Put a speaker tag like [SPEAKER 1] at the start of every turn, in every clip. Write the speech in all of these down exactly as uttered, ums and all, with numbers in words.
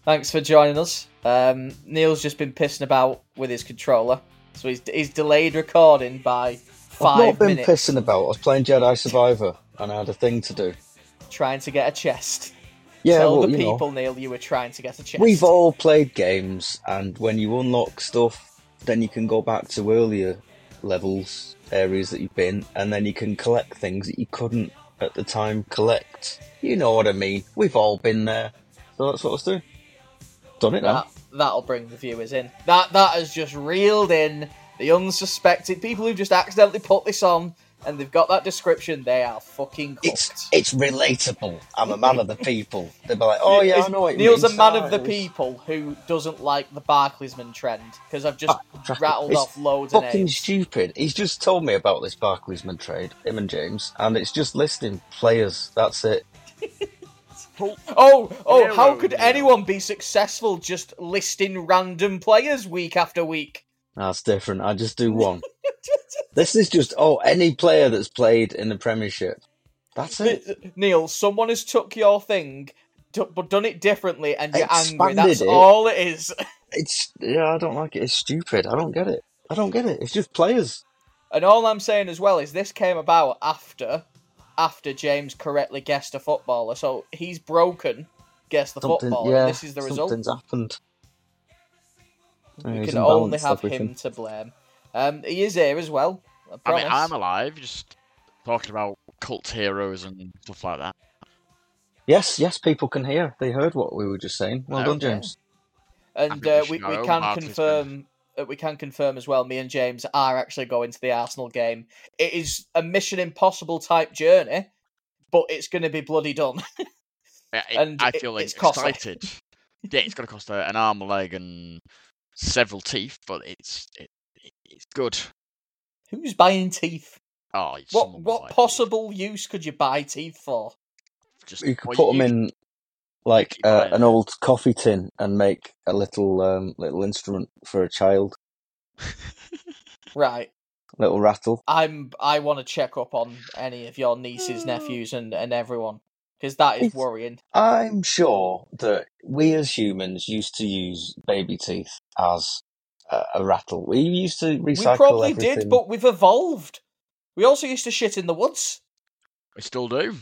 [SPEAKER 1] Thanks for joining us. Um, Neil's just been pissing about with his controller, so he's he's delayed recording by five
[SPEAKER 2] I've not been
[SPEAKER 1] minutes.
[SPEAKER 2] pissing about. I was playing Jedi Survivor, and I had a thing to do.
[SPEAKER 1] Trying to get a chest.
[SPEAKER 2] Yeah,
[SPEAKER 1] Tell
[SPEAKER 2] well,
[SPEAKER 1] the
[SPEAKER 2] you
[SPEAKER 1] people,
[SPEAKER 2] know,
[SPEAKER 1] Neil, you were trying to get a chest.
[SPEAKER 2] we've all played games, and when you unlock stuff, then you can go back to earlier levels, areas that you've been, and then you can collect things that you couldn't at the time collect. You know what I mean? We've all been there. So that's what I was doing. Done it now.
[SPEAKER 1] That, that'll bring the viewers in. That that has just reeled in the unsuspected people who just accidentally put this on, and they've got that description. They are fucking hooked.
[SPEAKER 2] It's it's relatable. I'm a man of the people. They'll be like, oh yeah, I know what you
[SPEAKER 1] Neil's
[SPEAKER 2] mean.
[SPEAKER 1] a man of the
[SPEAKER 2] Size.
[SPEAKER 1] people who doesn't like the Barclaysman trend, because I've just
[SPEAKER 2] Ah,
[SPEAKER 1] rattled
[SPEAKER 2] it's
[SPEAKER 1] off loads of
[SPEAKER 2] fucking
[SPEAKER 1] names.
[SPEAKER 2] stupid. He's just told me about this Barclaysman trade, him and James, and it's just listing players. That's it.
[SPEAKER 1] Oh, oh, how
[SPEAKER 3] Hero
[SPEAKER 1] could
[SPEAKER 3] Neil.
[SPEAKER 1] anyone be successful just listing random players week after week?
[SPEAKER 2] That's different. I just do one. This is just oh, any player that's played in the Premiership. That's it.
[SPEAKER 1] Neil, someone has took your thing, d- but done it differently, and you're angry.
[SPEAKER 2] Expanded
[SPEAKER 1] That's
[SPEAKER 2] it.
[SPEAKER 1] all it is.
[SPEAKER 2] It's yeah, I don't like it. It's stupid. I don't get it. I don't get it. It's just players.
[SPEAKER 1] And all I'm saying as well is this came about after, after James correctly guessed a footballer, so he's broken. Guess the
[SPEAKER 2] Something,
[SPEAKER 1] footballer.
[SPEAKER 2] yeah,
[SPEAKER 1] and this is the result.
[SPEAKER 2] something's happened. Yeah,
[SPEAKER 1] We
[SPEAKER 2] he's
[SPEAKER 1] can only
[SPEAKER 2] imbalanced
[SPEAKER 1] have
[SPEAKER 2] everything.
[SPEAKER 1] him to blame. Um, he is here as well. I
[SPEAKER 3] I
[SPEAKER 1] promise.
[SPEAKER 3] mean, I'm alive, just talking about cult heroes and stuff like that.
[SPEAKER 2] Yes, yes, people can hear. They heard what we were just saying. Well
[SPEAKER 3] Oh,
[SPEAKER 2] done,
[SPEAKER 1] yeah.
[SPEAKER 2] James.
[SPEAKER 1] And
[SPEAKER 3] I think
[SPEAKER 1] uh,
[SPEAKER 3] we
[SPEAKER 1] we,
[SPEAKER 3] should
[SPEAKER 1] we
[SPEAKER 3] know
[SPEAKER 1] can
[SPEAKER 3] Barclays
[SPEAKER 1] confirm uh, we can confirm as well. Me and James are actually going to the Arsenal game. It is a Mission Impossible type journey, but it's going to be bloody done.
[SPEAKER 3] Yeah, it-
[SPEAKER 1] And
[SPEAKER 3] I
[SPEAKER 1] it-
[SPEAKER 3] feel like
[SPEAKER 1] it's costly.
[SPEAKER 3] excited. Yeah, it's going to cost a, an arm, a leg, and several teeth, but it's it, it, it's good.
[SPEAKER 1] Who's buying teeth?
[SPEAKER 3] Oh,
[SPEAKER 1] What
[SPEAKER 3] someone was
[SPEAKER 1] what
[SPEAKER 3] like,
[SPEAKER 1] possible use could you buy teeth for?
[SPEAKER 3] Just
[SPEAKER 2] You could
[SPEAKER 3] well,
[SPEAKER 2] put them
[SPEAKER 3] you-
[SPEAKER 2] in like
[SPEAKER 3] keep
[SPEAKER 2] uh,
[SPEAKER 3] buying
[SPEAKER 2] an
[SPEAKER 3] it.
[SPEAKER 2] old coffee tin and make a little um, little instrument for a child,
[SPEAKER 1] Right.
[SPEAKER 2] little rattle.
[SPEAKER 1] I'm I want to check up on any of your nieces, nephews, and, and everyone, because that is
[SPEAKER 2] It's-
[SPEAKER 1] worrying.
[SPEAKER 2] I'm sure that we as humans used to use baby teeth as a, a rattle. We used to recycle
[SPEAKER 1] We probably
[SPEAKER 2] everything.
[SPEAKER 1] did, but we've evolved. We also used to shit in the woods.
[SPEAKER 3] We still do.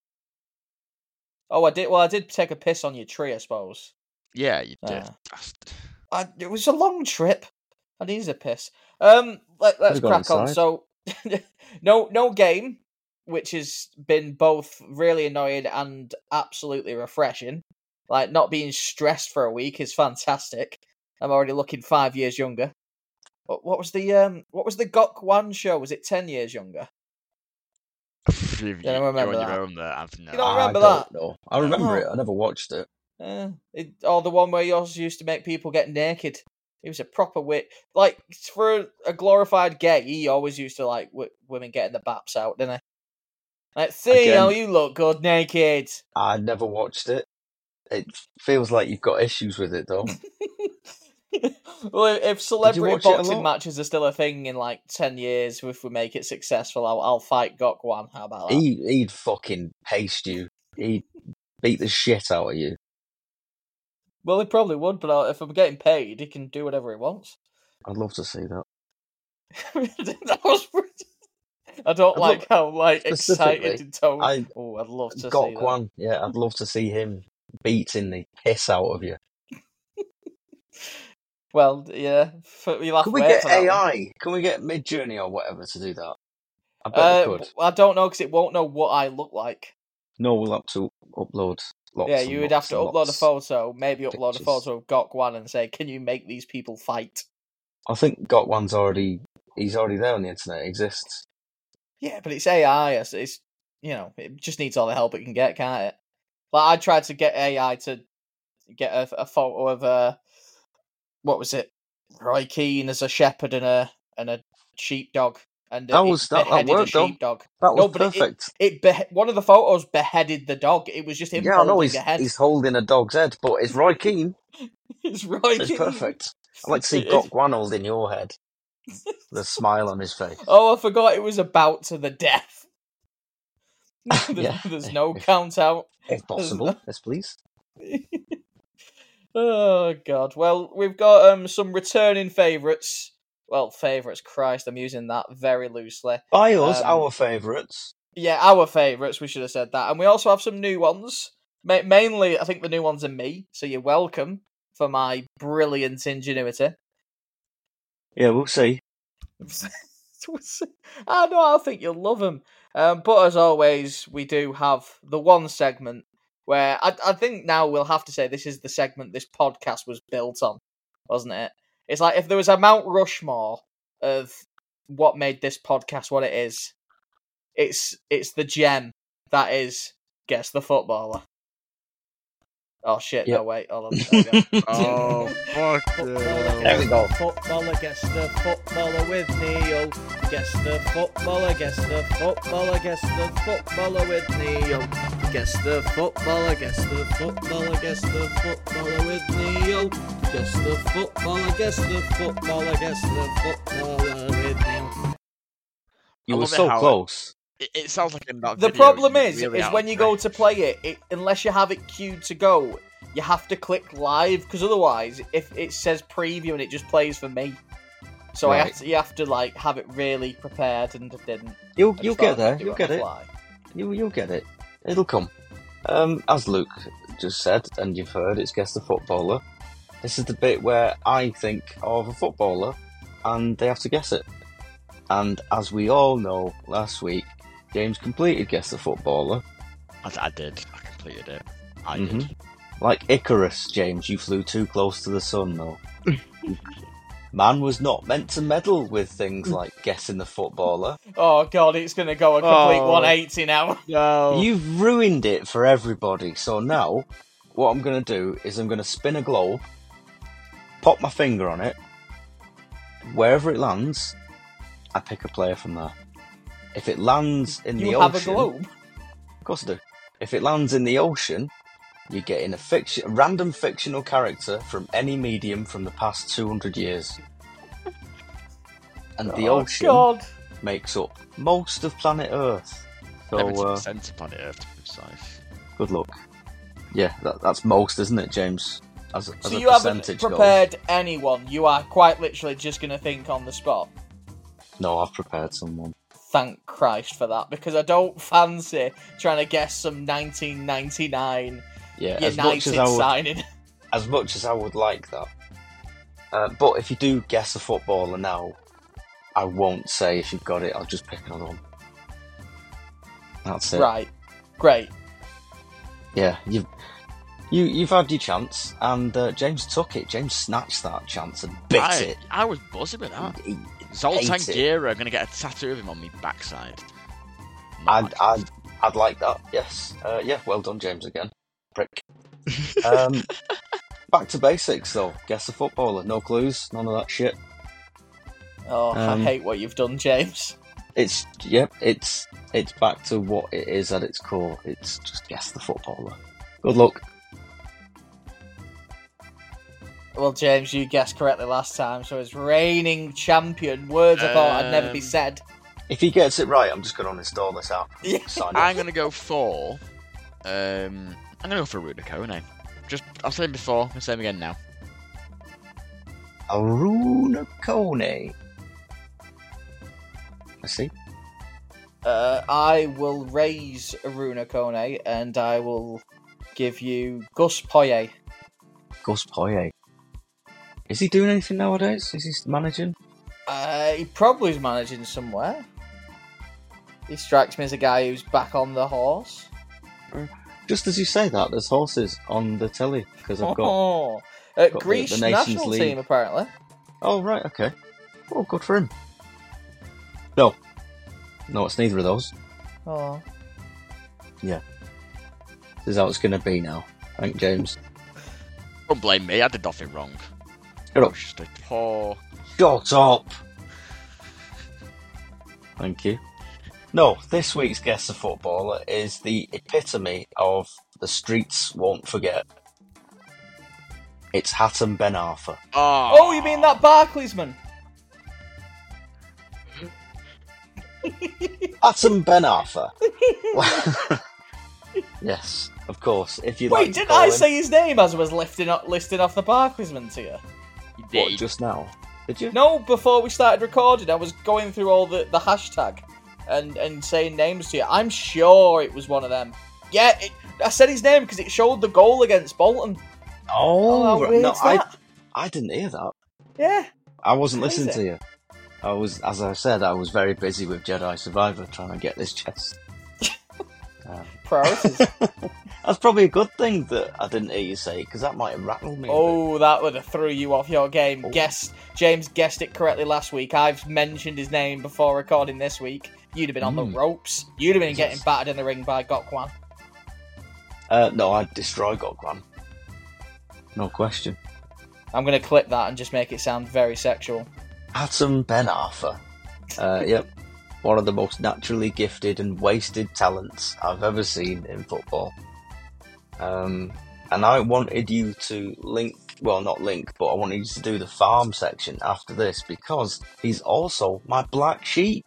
[SPEAKER 1] Oh, I did. Well, I did take a piss on your tree, I suppose.
[SPEAKER 3] Yeah, you did.
[SPEAKER 1] Ah.
[SPEAKER 3] Bastard.
[SPEAKER 1] I, it was a long trip. I needed a piss. Um, let, let's
[SPEAKER 2] Could've gone
[SPEAKER 1] crack on.
[SPEAKER 2] inside.
[SPEAKER 1] So, no, no game, which has been both really annoying and absolutely refreshing. Like not being stressed for a week is fantastic. I'm already looking five years younger. What, what was the um? What was the Gok Wan show? Was it ten years younger?
[SPEAKER 3] You, you,
[SPEAKER 1] don't remember
[SPEAKER 3] you're on
[SPEAKER 1] that.
[SPEAKER 3] your own there, Anthony.
[SPEAKER 1] You don't
[SPEAKER 2] I
[SPEAKER 1] remember
[SPEAKER 2] don't
[SPEAKER 1] that?
[SPEAKER 2] know. I remember
[SPEAKER 1] Oh.
[SPEAKER 2] it. I never watched it.
[SPEAKER 1] Uh, it, or the one where you also used to make people get naked. He was a proper wit. Like, for a, a glorified gay, he always used to like w- women getting the baps out, didn't he? Like, see
[SPEAKER 2] Again-
[SPEAKER 1] how you look good naked.
[SPEAKER 2] I never watched it. It feels like you've got issues with it, though.
[SPEAKER 1] Well, if- if celebrity
[SPEAKER 2] watch it a
[SPEAKER 1] boxing
[SPEAKER 2] lot?
[SPEAKER 1] matches are still a thing in like ten years, if we make it successful, I'll, I'll fight Gok Wan. How about that?
[SPEAKER 2] He, he'd fucking paste you. He'd beat the shit out of you.
[SPEAKER 1] Well, he probably would, but uh, if I'm getting paid, he can do whatever he wants.
[SPEAKER 2] I'd love to see that.
[SPEAKER 1] That was pretty... I don't
[SPEAKER 2] I'd
[SPEAKER 1] like
[SPEAKER 2] love-
[SPEAKER 1] how like
[SPEAKER 2] specifically,
[SPEAKER 1] excited and tone.
[SPEAKER 2] I
[SPEAKER 1] Oh, I'd love to see
[SPEAKER 2] got
[SPEAKER 1] that.
[SPEAKER 2] one. Yeah, I'd love to see him beating the piss out of you.
[SPEAKER 1] Well, yeah, f- you'll have
[SPEAKER 2] Can
[SPEAKER 1] to
[SPEAKER 2] we
[SPEAKER 1] wait
[SPEAKER 2] get
[SPEAKER 1] for that
[SPEAKER 2] A
[SPEAKER 1] one.
[SPEAKER 2] I? Can we get Mid Journey or whatever to do that? I bet
[SPEAKER 1] Uh,
[SPEAKER 2] we could.
[SPEAKER 1] I don't know because it won't know what I look like.
[SPEAKER 2] No, we'll have to upload lots.
[SPEAKER 1] yeah,
[SPEAKER 2] and
[SPEAKER 1] you would have
[SPEAKER 2] lots
[SPEAKER 1] to
[SPEAKER 2] and
[SPEAKER 1] upload a
[SPEAKER 2] lots.
[SPEAKER 1] photo, maybe upload a
[SPEAKER 2] pictures.
[SPEAKER 1] photo of Gok Wan and say, "Can you make these people fight?"
[SPEAKER 2] I think Got One's already. He's already there on the internet. It exists.
[SPEAKER 1] Yeah, but it's A I. It's, it's you know, it just needs all the help it can get, can't it? Like I tried to get A I to get a, a photo of uh, what was it? Roy Keane as a shepherd and a and a sheepdog, and
[SPEAKER 2] That
[SPEAKER 1] it
[SPEAKER 2] was- that- that
[SPEAKER 1] beheaded
[SPEAKER 2] worked,
[SPEAKER 1] a
[SPEAKER 2] though.
[SPEAKER 1] sheepdog.
[SPEAKER 2] That was
[SPEAKER 1] No, but it-
[SPEAKER 2] perfect.
[SPEAKER 1] It behe- one of the photos beheaded the dog. It was just him
[SPEAKER 2] yeah, I
[SPEAKER 1] holding
[SPEAKER 2] know he's
[SPEAKER 1] a head.
[SPEAKER 2] he's holding a dog's head, but it's Roy Keane.
[SPEAKER 1] It's Roy
[SPEAKER 2] It's
[SPEAKER 1] Keane.
[SPEAKER 2] perfect. I'd like to see
[SPEAKER 1] It-
[SPEAKER 2] Got One holding your head with a smile on his face.
[SPEAKER 1] Oh, I forgot it was about to the death. There's,
[SPEAKER 2] Yeah.
[SPEAKER 1] there's no count out.
[SPEAKER 2] If possible, yes, please.
[SPEAKER 1] Oh God! Well, we've got um some returning favourites. Well, favourites. Christ, I'm using that very loosely.
[SPEAKER 2] By us,
[SPEAKER 1] Um,
[SPEAKER 2] our favourites.
[SPEAKER 1] Yeah, our favourites. We should have said that, and we also have some new ones. Ma- mainly, I think the new ones are me. So you're welcome for my brilliant ingenuity.
[SPEAKER 2] Yeah, we'll see.
[SPEAKER 1] I know. I think you'll love them. Um, but as always, we do have the one segment where I, I think now we'll have to say this is the segment this podcast was built on, wasn't it? It's like if there was a Mount Rushmore of what made this podcast what it is, it's it's the gem that is Guess the Footballer. Oh shit,
[SPEAKER 2] Yep.
[SPEAKER 1] no wait, hold on. There we go.
[SPEAKER 3] Oh, fuck
[SPEAKER 1] Footballer,
[SPEAKER 2] There we go.
[SPEAKER 1] Footballer, guess the footballer with Neil. Guess the footballer, guess the footballer, guess the footballer with Neil. Guess the footballer, guess the footballer, guess the footballer with Neil. Guess the footballer, guess the footballer, guess the footballer with Neil.
[SPEAKER 2] You
[SPEAKER 3] I
[SPEAKER 2] were
[SPEAKER 3] love it
[SPEAKER 2] so
[SPEAKER 3] how-
[SPEAKER 2] close.
[SPEAKER 3] It, it sounds like in that
[SPEAKER 1] The
[SPEAKER 3] video,
[SPEAKER 1] problem
[SPEAKER 3] you're
[SPEAKER 1] is,
[SPEAKER 3] really
[SPEAKER 1] is
[SPEAKER 3] out
[SPEAKER 1] when
[SPEAKER 3] of
[SPEAKER 1] you go
[SPEAKER 3] breath.
[SPEAKER 1] to play it, it, unless you have it queued to go, you have to click live, because otherwise, if it says preview and it just plays for me. So I
[SPEAKER 2] Right.
[SPEAKER 1] have to, you have to like have it really prepared, and it didn't.
[SPEAKER 2] You'll
[SPEAKER 1] I
[SPEAKER 2] you'll
[SPEAKER 1] just
[SPEAKER 2] get
[SPEAKER 1] thought
[SPEAKER 2] there.
[SPEAKER 1] I'd do
[SPEAKER 2] You'll
[SPEAKER 1] on
[SPEAKER 2] get
[SPEAKER 1] the
[SPEAKER 2] it.
[SPEAKER 1] fly.
[SPEAKER 2] You you'll get it. It'll come. Um, as Luke just said, and you've heard, it's Guess the Footballer. This is the bit where I think of a footballer, and they have to guess it. And as we all know, last week James completed Guess the Footballer.
[SPEAKER 3] I, I did. I completed it. I
[SPEAKER 2] Mhm.
[SPEAKER 3] did.
[SPEAKER 2] Like Icarus, James, you flew too close to the sun, though. Man was not meant to meddle with things like guessing the footballer.
[SPEAKER 1] Oh god, it's gonna go a complete
[SPEAKER 3] Oh.
[SPEAKER 1] one eighty now.
[SPEAKER 3] No.
[SPEAKER 2] You've ruined it for everybody. So now, what I'm going to do is I'm going to spin a globe, pop my finger on it, wherever it lands, I pick a player from there. If it lands in
[SPEAKER 1] You
[SPEAKER 2] the
[SPEAKER 1] have
[SPEAKER 2] ocean,
[SPEAKER 1] a globe.
[SPEAKER 2] of course I do. If it lands in the ocean, you get in a fiction, a random fictional character from any medium from the past two hundred years. And the
[SPEAKER 1] Oh
[SPEAKER 2] ocean
[SPEAKER 1] god.
[SPEAKER 2] makes up most of planet Earth. So,
[SPEAKER 3] Seventy
[SPEAKER 2] uh,
[SPEAKER 3] percent of planet Earth to be precise.
[SPEAKER 2] good luck. Yeah, that, that's most, isn't it, James? As, a- as
[SPEAKER 1] So
[SPEAKER 2] a
[SPEAKER 1] you haven't
[SPEAKER 2] percentage goes.
[SPEAKER 1] prepared anyone. You are quite literally just gonna think on the spot.
[SPEAKER 2] No, I've prepared someone.
[SPEAKER 1] Thank Christ for that, because I don't fancy trying to guess some nineteen ninety-nine
[SPEAKER 2] Yeah, as much
[SPEAKER 1] United
[SPEAKER 2] as I would,
[SPEAKER 1] signing.
[SPEAKER 2] as much as I would like that. Uh, but if you do guess a footballer now, I won't say if you've got it. I'll just pick another one. That's it.
[SPEAKER 1] Right. Great.
[SPEAKER 2] Yeah, you've you you've had your chance, and uh, James took it. James snatched that chance and bit
[SPEAKER 3] I,
[SPEAKER 2] it.
[SPEAKER 3] I was buzzing with that.
[SPEAKER 2] He-
[SPEAKER 3] Zoltan
[SPEAKER 2] ate it.
[SPEAKER 3] Gera are going to get a tattoo of him on me backside.
[SPEAKER 2] I'd,
[SPEAKER 3] Not
[SPEAKER 2] I'd, I'd like that, yes. Uh, yeah, well done, James, again. Prick. Um, back to basics, though. Guess the footballer. No clues, none of that shit.
[SPEAKER 1] Oh, I
[SPEAKER 2] Um,
[SPEAKER 1] hate what you've done, James.
[SPEAKER 2] It's, yep, it's it's back to what it is at its core. It's just guess the footballer. Good luck.
[SPEAKER 1] Well, James, you guessed correctly last time, so it's reigning champion. Words I thought I'd never be
[SPEAKER 3] Um,
[SPEAKER 1] said.
[SPEAKER 2] If he gets it right, I'm just going to uninstall this app.
[SPEAKER 1] Yeah.
[SPEAKER 2] Sign
[SPEAKER 3] I'm
[SPEAKER 2] off.
[SPEAKER 3] going to go for. Um, I'm going to go for Ruda Kone. Just, I've said him before. I'll say him again now.
[SPEAKER 2] Aruna Kone. I see.
[SPEAKER 1] Uh, I will raise Aruna Kone, and I will give you Gus Poyet.
[SPEAKER 2] Gus Poyet. Is he doing anything nowadays? Is he managing?
[SPEAKER 1] Uh, he probably is managing somewhere. He strikes me as a guy who's back on the horse.
[SPEAKER 2] Just as you say that, there's horses on the telly because I've got.
[SPEAKER 1] Oh, uh,
[SPEAKER 2] the-
[SPEAKER 1] Greece
[SPEAKER 2] the Nations
[SPEAKER 1] national
[SPEAKER 2] League.
[SPEAKER 1] team apparently.
[SPEAKER 2] Oh right, okay. Oh, good for him. No, no, it's neither of those.
[SPEAKER 1] Oh,
[SPEAKER 2] This is how it's going to be now. Thank James.
[SPEAKER 3] Don't blame me. I did nothing wrong.
[SPEAKER 2] Shut
[SPEAKER 3] I
[SPEAKER 2] up.
[SPEAKER 3] was just a poor.
[SPEAKER 2] Shut up. Thank you. No, this week's Guess the Footballer is the epitome of the streets won't forget. It's Hatem Ben Arfa.
[SPEAKER 3] Oh,
[SPEAKER 1] oh, you mean that Barclaysman?
[SPEAKER 2] Hatem Ben Arfa. Yes. of course, if you
[SPEAKER 1] Wait,
[SPEAKER 2] like to
[SPEAKER 1] didn't
[SPEAKER 2] call
[SPEAKER 1] I
[SPEAKER 2] him-
[SPEAKER 1] say his name as I was lifting up, listing off the Barclaysman to you?
[SPEAKER 3] You
[SPEAKER 2] What,
[SPEAKER 3] did.
[SPEAKER 2] just now? Did you?
[SPEAKER 1] No, before we started recording, I was going through all the, the hashtag and, and saying names to you. I'm sure it was one of them. Yeah, it, I said his name because it showed the goal against Bolton.
[SPEAKER 2] Oh,
[SPEAKER 1] how
[SPEAKER 2] right.
[SPEAKER 1] weird's
[SPEAKER 2] no, I,
[SPEAKER 1] that?
[SPEAKER 2] I didn't hear that.
[SPEAKER 1] Yeah.
[SPEAKER 2] I wasn't
[SPEAKER 1] Crazy.
[SPEAKER 2] listening to you. I was, as I said, I was very busy with Jedi Survivor trying to get this chest. um,
[SPEAKER 1] Priorities.
[SPEAKER 2] That's probably a good thing that I didn't hear you say, because that might have rattled me. a bit.
[SPEAKER 1] Oh, that would have threw you off your game.
[SPEAKER 2] Oh.
[SPEAKER 1] Guessed, James guessed it correctly last week. I've mentioned his name before recording this week. You'd have been on the
[SPEAKER 2] Mm.
[SPEAKER 1] ropes. You'd have been
[SPEAKER 2] Yes.
[SPEAKER 1] getting battered in the ring by Gokwan.
[SPEAKER 2] Uh, no, I'd destroy Gokwan. No question.
[SPEAKER 1] I'm going to clip that and just make it sound very sexual.
[SPEAKER 2] Atom Ben Arthur. Uh, yep. One of the most naturally gifted and wasted talents I've ever seen in football. Um, and I wanted you to link, well, not link, but I wanted you to do the farm section after this because he's also my black sheep.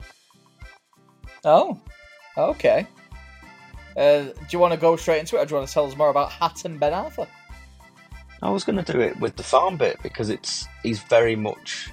[SPEAKER 1] Oh, okay. Uh, do you want to go straight into it, or do you want to tell us more about Hatton Ben Arthur?
[SPEAKER 2] I was going to do it with the farm bit because it's he's very much.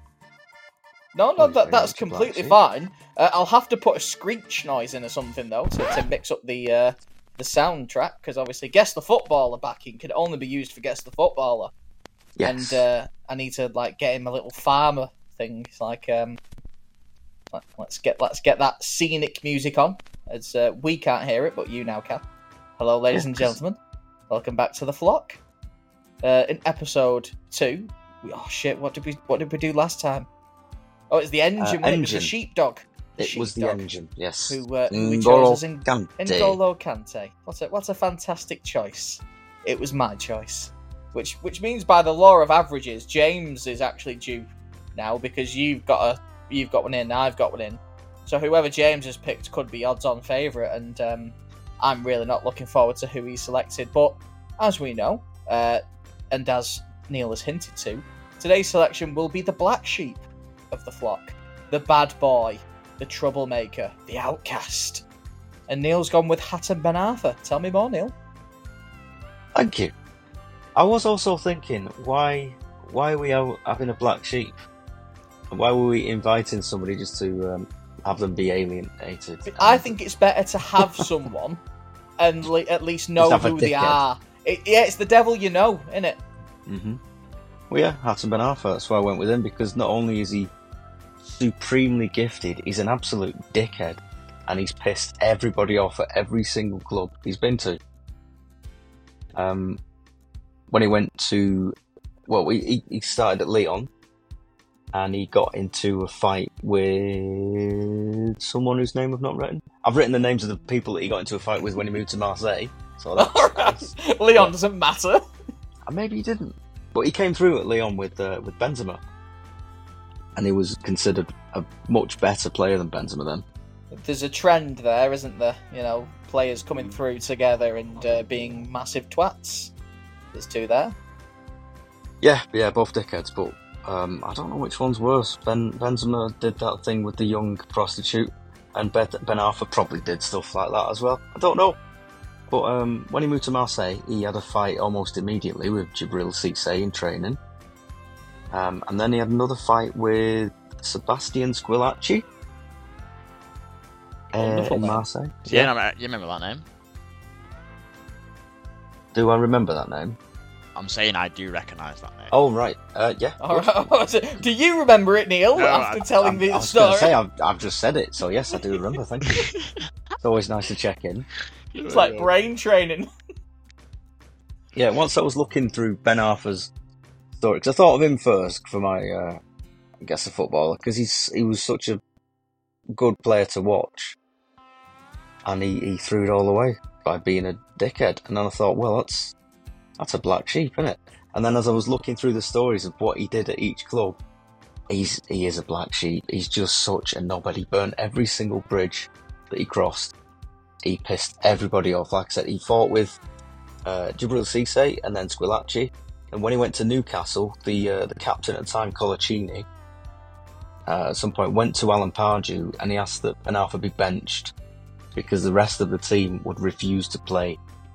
[SPEAKER 1] No, no,
[SPEAKER 2] Oh, he's
[SPEAKER 1] that,
[SPEAKER 2] very
[SPEAKER 1] that's
[SPEAKER 2] much a black
[SPEAKER 1] completely
[SPEAKER 2] sheep.
[SPEAKER 1] fine. Uh, I'll have to put a screech noise in or something, though, to, to mix up the uh, the soundtrack, because obviously Guess the Footballer backing can only be used for Guess the Footballer.
[SPEAKER 2] Yes.
[SPEAKER 1] And uh, I need to like get him a little farmer thing. It's like, um, let, let's get let's get that scenic music on. As uh, we can't hear it, but you now can. Hello, ladies and
[SPEAKER 2] Yes.
[SPEAKER 1] gentlemen. Welcome back to the flock. Uh, in episode two, we, oh shit, what did we what did we do last time? Oh, it's the engine.
[SPEAKER 2] Uh,
[SPEAKER 1] wasn't it? It was the
[SPEAKER 2] engine.
[SPEAKER 1] sheepdog. The
[SPEAKER 2] it was the
[SPEAKER 1] sheepdog
[SPEAKER 2] engine, yes.
[SPEAKER 1] Who, uh, who we
[SPEAKER 2] N'Golo
[SPEAKER 1] chose as in
[SPEAKER 2] Kante.
[SPEAKER 1] N'Golo Kante. What a what a fantastic choice. It was my choice. Which which means by the law of averages, James is actually due now because you've got a you've got one in, I've got one in. So whoever James has picked could be odds-on favourite, and um, I'm really not looking forward to who he selected. But as we know, uh, and as Neil has hinted to, today's selection will be the black sheep of the flock, the bad boy, the troublemaker, the outcast. And Neil's gone with Hatton Ben Arthur. Tell me more, Neil.
[SPEAKER 2] Thank you. I was also thinking, why why are we out having a black sheep? Why were we inviting somebody just to um, have them be alienated?
[SPEAKER 1] I
[SPEAKER 2] And-
[SPEAKER 1] think it's better to have someone and le- at least know
[SPEAKER 2] Just have a
[SPEAKER 1] who they
[SPEAKER 2] dickhead.
[SPEAKER 1] are. It, yeah, it's the devil you know, innit?
[SPEAKER 2] Mhm. Well, yeah, Hatton Ben Arthur. That's why I went with him because not only is he supremely gifted, he's an absolute dickhead, and he's pissed everybody off at every single club he's been to. Um, when he went to, well, he he started at Lyon, and he got into a fight with someone whose name I've not written. I've written the names of the people that he got into a fight with when he moved to Marseille. So that's nice.
[SPEAKER 1] Leon
[SPEAKER 2] Yeah.
[SPEAKER 1] doesn't matter.
[SPEAKER 2] And maybe he didn't. But he came through at Lyon with uh, with Benzema. And he was considered a much better player than Benzema then.
[SPEAKER 1] There's a trend there, isn't there? You know, players coming through together and uh, being massive twats. There's two there.
[SPEAKER 2] Yeah, yeah, both dickheads, but um, I don't know which one's worse. Ben Benzema did that thing with the young prostitute, and Ben, ben Arthur probably did stuff like that as well. I don't know. But um, when he moved to Marseille, he had a fight almost immediately with Djibril Cissé in training. Um, and then he had another fight with Sebastian Squillaci uh,
[SPEAKER 1] Wonderful
[SPEAKER 2] in
[SPEAKER 1] name.
[SPEAKER 2] Marseille.
[SPEAKER 3] Yeah, no, you remember that name?
[SPEAKER 2] Do I remember that name?
[SPEAKER 3] I'm saying I do recognise that name.
[SPEAKER 2] Oh, right. Uh, yeah.
[SPEAKER 1] All right. Do you remember it, Neil?
[SPEAKER 3] No,
[SPEAKER 1] after
[SPEAKER 3] I-
[SPEAKER 1] telling
[SPEAKER 2] I'm-
[SPEAKER 1] me
[SPEAKER 2] I
[SPEAKER 1] the
[SPEAKER 2] was going
[SPEAKER 1] story,
[SPEAKER 2] to say, I've, I've just said it, so yes, I do remember, thank you. It's always nice to check in.
[SPEAKER 1] it's like brain training.
[SPEAKER 2] Yeah, once I was looking through Ben Arthur's story, because I thought of him first for my, uh, I guess, a footballer, because he's he was such a good player to watch, and he, he threw it all away by being a dickhead. And then I thought, well, that's that's a black sheep, isn't it? And then as I was looking through the stories of what he did at each club, he's he is a black sheep. He's just such a knobhead. He burnt every single bridge that he crossed. He pissed everybody off. Like I said, he fought with uh, Djibril Cissé and then Squillaci. And when he went to Newcastle, the uh, the captain at the time, Colaccini, uh, at some point went to Alan Pardew and he asked that Ben Arthur be benched because the rest of the team would refuse to play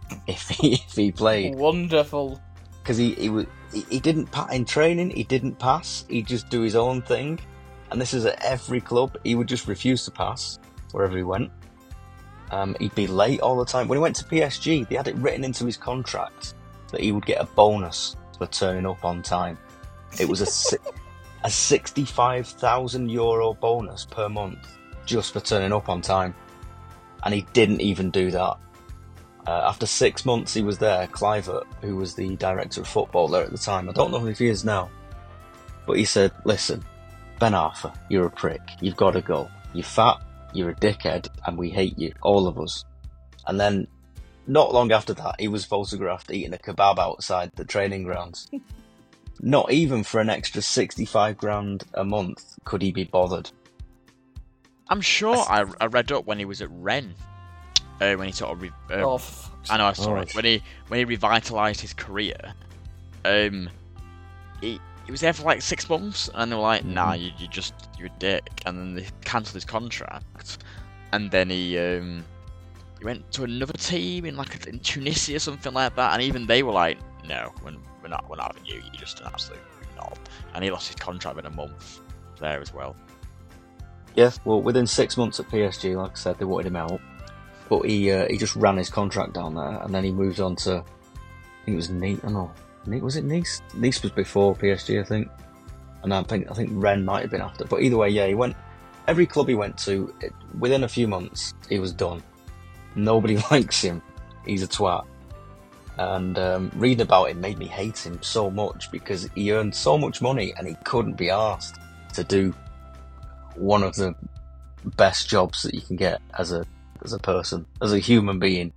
[SPEAKER 2] if he if he played.
[SPEAKER 1] Wonderful.
[SPEAKER 2] Because he he, was, he he didn't pa- in training. He didn't pass. He'd just do his own thing, and this is at every club. He would just refuse to pass wherever he went. Um, he'd be late all the time. When he went to P S G, they had it written into his contract that he would get a bonus for turning up on time. It was a si- a sixty-five thousand euro bonus per month just for turning up on time, and he didn't even do that. Uh, after six months he was there, Clivert, who was the director of football there at the time, I don't know if he is now, but he said, listen, Ben Arfa, you're a prick, you've got to go, you're fat, you're a dickhead, and we hate you, all of us. And then, not long after that, he was photographed eating a kebab outside the training grounds. Not even for an extra sixty-five grand a month could he be bothered.
[SPEAKER 3] I'm sure I, I read up when he was at Rennes, uh, when he sort of... Re- uh,
[SPEAKER 1] Oh, f-
[SPEAKER 3] I know, sorry.
[SPEAKER 2] Oh.
[SPEAKER 3] When he when he revitalised his career, um, he he was there for like six months, and they were like, "Nah, you you just you're a dick," and then they cancelled his contract, and then he um he went to another team in like in Tunisia or something like that, and even they were like, "No, we're, we're not we're not having you. You're just an absolute knob," and he lost his contract in a month there as well.
[SPEAKER 2] Yeah, well, within six months at P S G, like I said, they wanted him out. But he uh, he just ran his contract down there, and then he moved on to, I think it was Nice. Oh no, Nice, was it Nice? Nice was before P S G, I think. And I think I think Rennes might have been after. But either way, yeah, he went. Every club he went to, it, within a few months, he was done. Nobody likes him. He's a twat. And um, reading about him made me hate him so much because he earned so much money and he couldn't be asked to do one of the best jobs that you can get as a as a person, as a human being.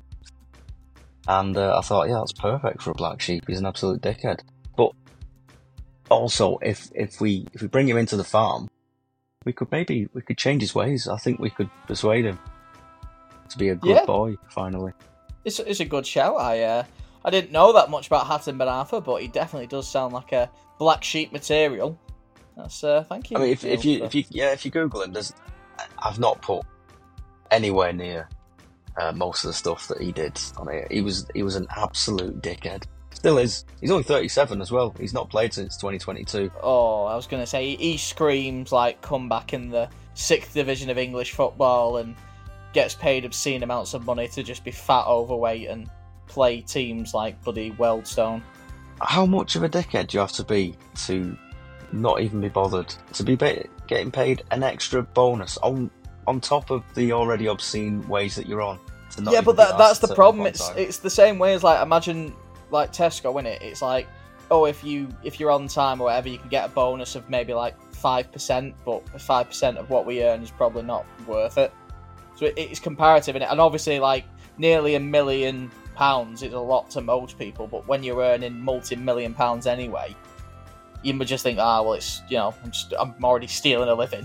[SPEAKER 2] And uh, I thought, yeah, that's perfect for a black sheep. He's an absolute dickhead. But also, if if we if we bring him into the farm, we could maybe we could change his ways. I think we could persuade him to be a good
[SPEAKER 1] Yeah.
[SPEAKER 2] boy finally.
[SPEAKER 1] It's it's a good shout. I uh, I didn't know that much about Hatem Ben Arfa, but he definitely does sound like a black sheep material. That's uh, thank you.
[SPEAKER 2] I mean, if if
[SPEAKER 1] Neil,
[SPEAKER 2] you
[SPEAKER 1] for-
[SPEAKER 2] if you yeah if you Google him, there's I've not put anywhere near uh, most of the stuff that he did on it. He was he was an absolute dickhead. Still is. He's only thirty-seven as well. He's not played since twenty twenty-two.
[SPEAKER 1] Oh, I was going to say, he, he screams like comeback in the sixth division of English football and gets paid obscene amounts of money to just be fat, overweight and play teams like bloody Wealdstone.
[SPEAKER 2] How much of a dickhead do you have to be to not even be bothered? To be ba- getting paid an extra bonus on on top of the already obscene ways that you're on. To not
[SPEAKER 1] Yeah,
[SPEAKER 2] even
[SPEAKER 1] but
[SPEAKER 2] be
[SPEAKER 1] that,
[SPEAKER 2] asked
[SPEAKER 1] that's
[SPEAKER 2] to
[SPEAKER 1] the
[SPEAKER 2] turn up
[SPEAKER 1] problem.
[SPEAKER 2] on
[SPEAKER 1] It's
[SPEAKER 2] time.
[SPEAKER 1] it's the same way as like imagine like Tesco, isn't it? It's like, oh, if you if you're on time or whatever, you can get a bonus of maybe like five percent, but five percent of what we earn is probably not worth it. So it, it's comparative, innit? And obviously, like nearly a million pounds is a lot to most people, but when you're earning multi-million pounds anyway, you would just think, ah, well, it's you know, I'm just I'm already stealing a living.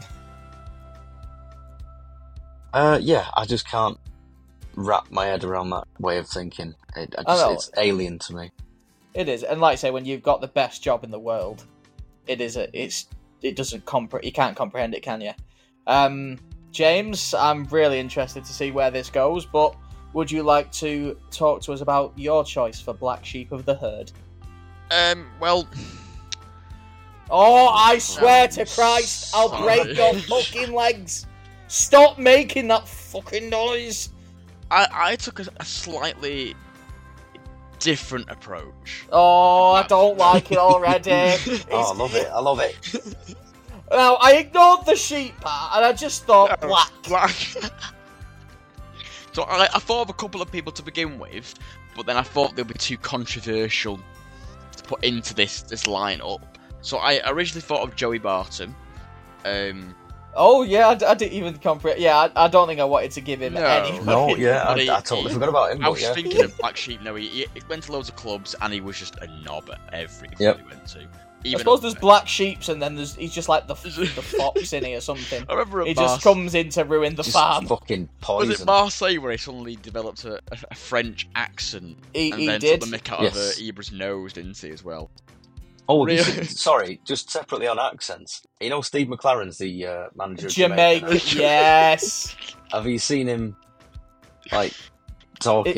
[SPEAKER 2] Uh, yeah, I just can't wrap my head around that way of thinking. It, I
[SPEAKER 1] I
[SPEAKER 2] just,
[SPEAKER 1] know.
[SPEAKER 2] it's alien to me.
[SPEAKER 1] It is, and like I say, when you've got the best job in the world, it is a, it's it doesn't compre- you can't comprehend it, can you? Um, James, I'm really interested to see where this goes, but would you like to talk to us about your choice for Black Sheep of the Herd?
[SPEAKER 3] Um, well,
[SPEAKER 1] Oh, I swear
[SPEAKER 3] I'm
[SPEAKER 1] to Christ, I'll
[SPEAKER 3] sorry.
[SPEAKER 1] break your fucking legs! Stop making that fucking noise!
[SPEAKER 3] I I took a, a slightly different approach.
[SPEAKER 1] Oh, I don't like it already.
[SPEAKER 2] Oh, I love it. I love it.
[SPEAKER 1] Now, I ignored the sheep part, and I just thought
[SPEAKER 3] No,
[SPEAKER 1] black.
[SPEAKER 3] Black. So I, I thought of a couple of people to begin with, but then I thought they'd be too controversial to put into this this lineup. So I originally thought of Joey Barton. Um,
[SPEAKER 1] Oh yeah, I, d- I didn't even comprehend. Yeah, I, I don't think I wanted to give him
[SPEAKER 3] No.
[SPEAKER 1] any.
[SPEAKER 2] No, yeah, I,
[SPEAKER 3] But he-
[SPEAKER 2] I totally
[SPEAKER 3] he-
[SPEAKER 2] forgot about him.
[SPEAKER 3] I
[SPEAKER 2] But
[SPEAKER 3] was
[SPEAKER 2] yeah.
[SPEAKER 3] thinking of Black Sheep. No, he, he went to loads of clubs, and he was just a knob at every club
[SPEAKER 2] Yep.
[SPEAKER 3] he went to.
[SPEAKER 1] I
[SPEAKER 3] Even
[SPEAKER 1] suppose
[SPEAKER 3] up
[SPEAKER 1] there's
[SPEAKER 3] there.
[SPEAKER 1] black sheeps, and then there's he's just like the the fox in it or something.
[SPEAKER 3] I remember at
[SPEAKER 1] He
[SPEAKER 3] Mars-
[SPEAKER 1] just comes in to ruin the
[SPEAKER 2] Just
[SPEAKER 1] farm.
[SPEAKER 2] fucking
[SPEAKER 3] Was it
[SPEAKER 2] poison.
[SPEAKER 3] Marseille where he suddenly developed a, a, a French accent
[SPEAKER 1] He,
[SPEAKER 3] and
[SPEAKER 1] he
[SPEAKER 3] then
[SPEAKER 1] did.
[SPEAKER 3] took the mick out
[SPEAKER 2] Yes.
[SPEAKER 3] of uh, Ibra's nose, didn't he, as well?
[SPEAKER 2] Oh, have you
[SPEAKER 3] Really?
[SPEAKER 2] seen- sorry, just separately on accents. You know Steve McLaren's the uh, manager of Jamaica.
[SPEAKER 1] Jamaica, yes.
[SPEAKER 2] Have you seen him, like, talking?
[SPEAKER 1] It-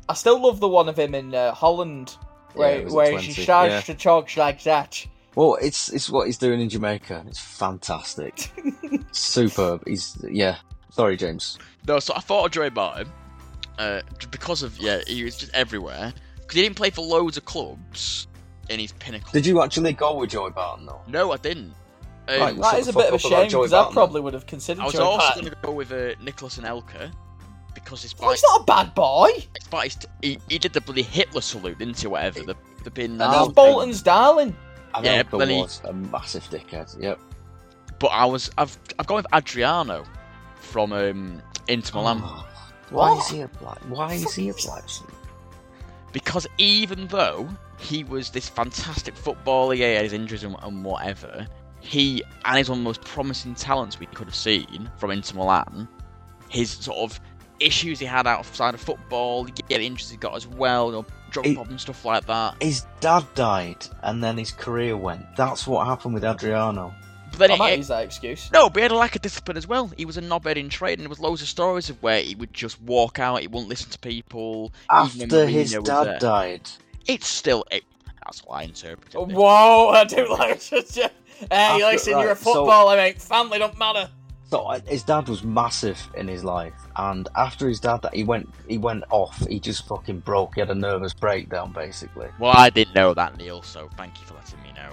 [SPEAKER 1] I still love the one of him in uh, Holland, where,
[SPEAKER 2] Yeah, it was at
[SPEAKER 1] where
[SPEAKER 2] twenty,
[SPEAKER 1] he starts
[SPEAKER 2] yeah.
[SPEAKER 1] to talk like that.
[SPEAKER 2] Well, it's it's what he's doing in Jamaica. It's fantastic. Superb. He's, yeah. Sorry, James.
[SPEAKER 3] No, so I thought of Joey Barton, uh, just because of, yeah, he was just everywhere. Because he didn't play for loads of clubs in his pinnacle.
[SPEAKER 2] Did you actually go with Joey Barton, though?
[SPEAKER 3] No, I didn't. Um,
[SPEAKER 2] Right,
[SPEAKER 1] That
[SPEAKER 2] shut
[SPEAKER 1] is
[SPEAKER 2] the
[SPEAKER 1] a bit
[SPEAKER 2] fuck
[SPEAKER 1] of a
[SPEAKER 2] up about
[SPEAKER 1] shame,
[SPEAKER 2] Joey
[SPEAKER 1] because I
[SPEAKER 2] Barton,
[SPEAKER 1] probably would have considered
[SPEAKER 3] I was
[SPEAKER 1] Joey
[SPEAKER 3] also
[SPEAKER 1] Barton.
[SPEAKER 3] going to go with uh, Nicholas Anelka, because his
[SPEAKER 1] Well, he's not a bad boy.
[SPEAKER 3] Despite he, he did the bloody Hitler salute, didn't he? Whatever the the bin.
[SPEAKER 2] I know.
[SPEAKER 1] He's Bolton's darling.
[SPEAKER 2] I
[SPEAKER 3] Yeah,
[SPEAKER 2] know
[SPEAKER 3] but then he-
[SPEAKER 2] was a massive dickhead. Yep.
[SPEAKER 3] But I was I've I've gone with Adriano from um, Inter Milan
[SPEAKER 2] Oh, why
[SPEAKER 1] What?
[SPEAKER 2] is he a black? Why is he a black sheep?
[SPEAKER 3] because even though he was this fantastic footballer, yeah, he had his injuries and, and whatever, he and he's one of the most promising talents we could have seen from Inter Milan. His sort of issues he had outside of football, yeah, the injuries he got as well, you know, drug
[SPEAKER 2] He-
[SPEAKER 3] problems, stuff like that.
[SPEAKER 2] His dad died, and then his career went. That's what happened with Adriano.
[SPEAKER 3] But then
[SPEAKER 1] I
[SPEAKER 3] it,
[SPEAKER 1] might
[SPEAKER 3] it-
[SPEAKER 1] use that excuse.
[SPEAKER 3] No, but he had a lack of discipline as well. He was a knobhead in trade, and there was loads of stories of where he would just walk out, he wouldn't listen to people. even when
[SPEAKER 2] After his
[SPEAKER 3] Mourinho was
[SPEAKER 2] dad
[SPEAKER 3] there.
[SPEAKER 2] died.
[SPEAKER 3] It's still... It, that's what I interpreted it.
[SPEAKER 1] Whoa, I do like such a... Hey,
[SPEAKER 2] After-
[SPEAKER 1] listen, you're a
[SPEAKER 2] right, so-
[SPEAKER 1] footballer, mate. Family don't matter.
[SPEAKER 2] So uh, his dad was massive in his life, and after his dad, that he went, he went off. He just fucking broke. He had a nervous breakdown, basically.
[SPEAKER 3] Well, I didn't know that, Neil, so thank you for letting me know.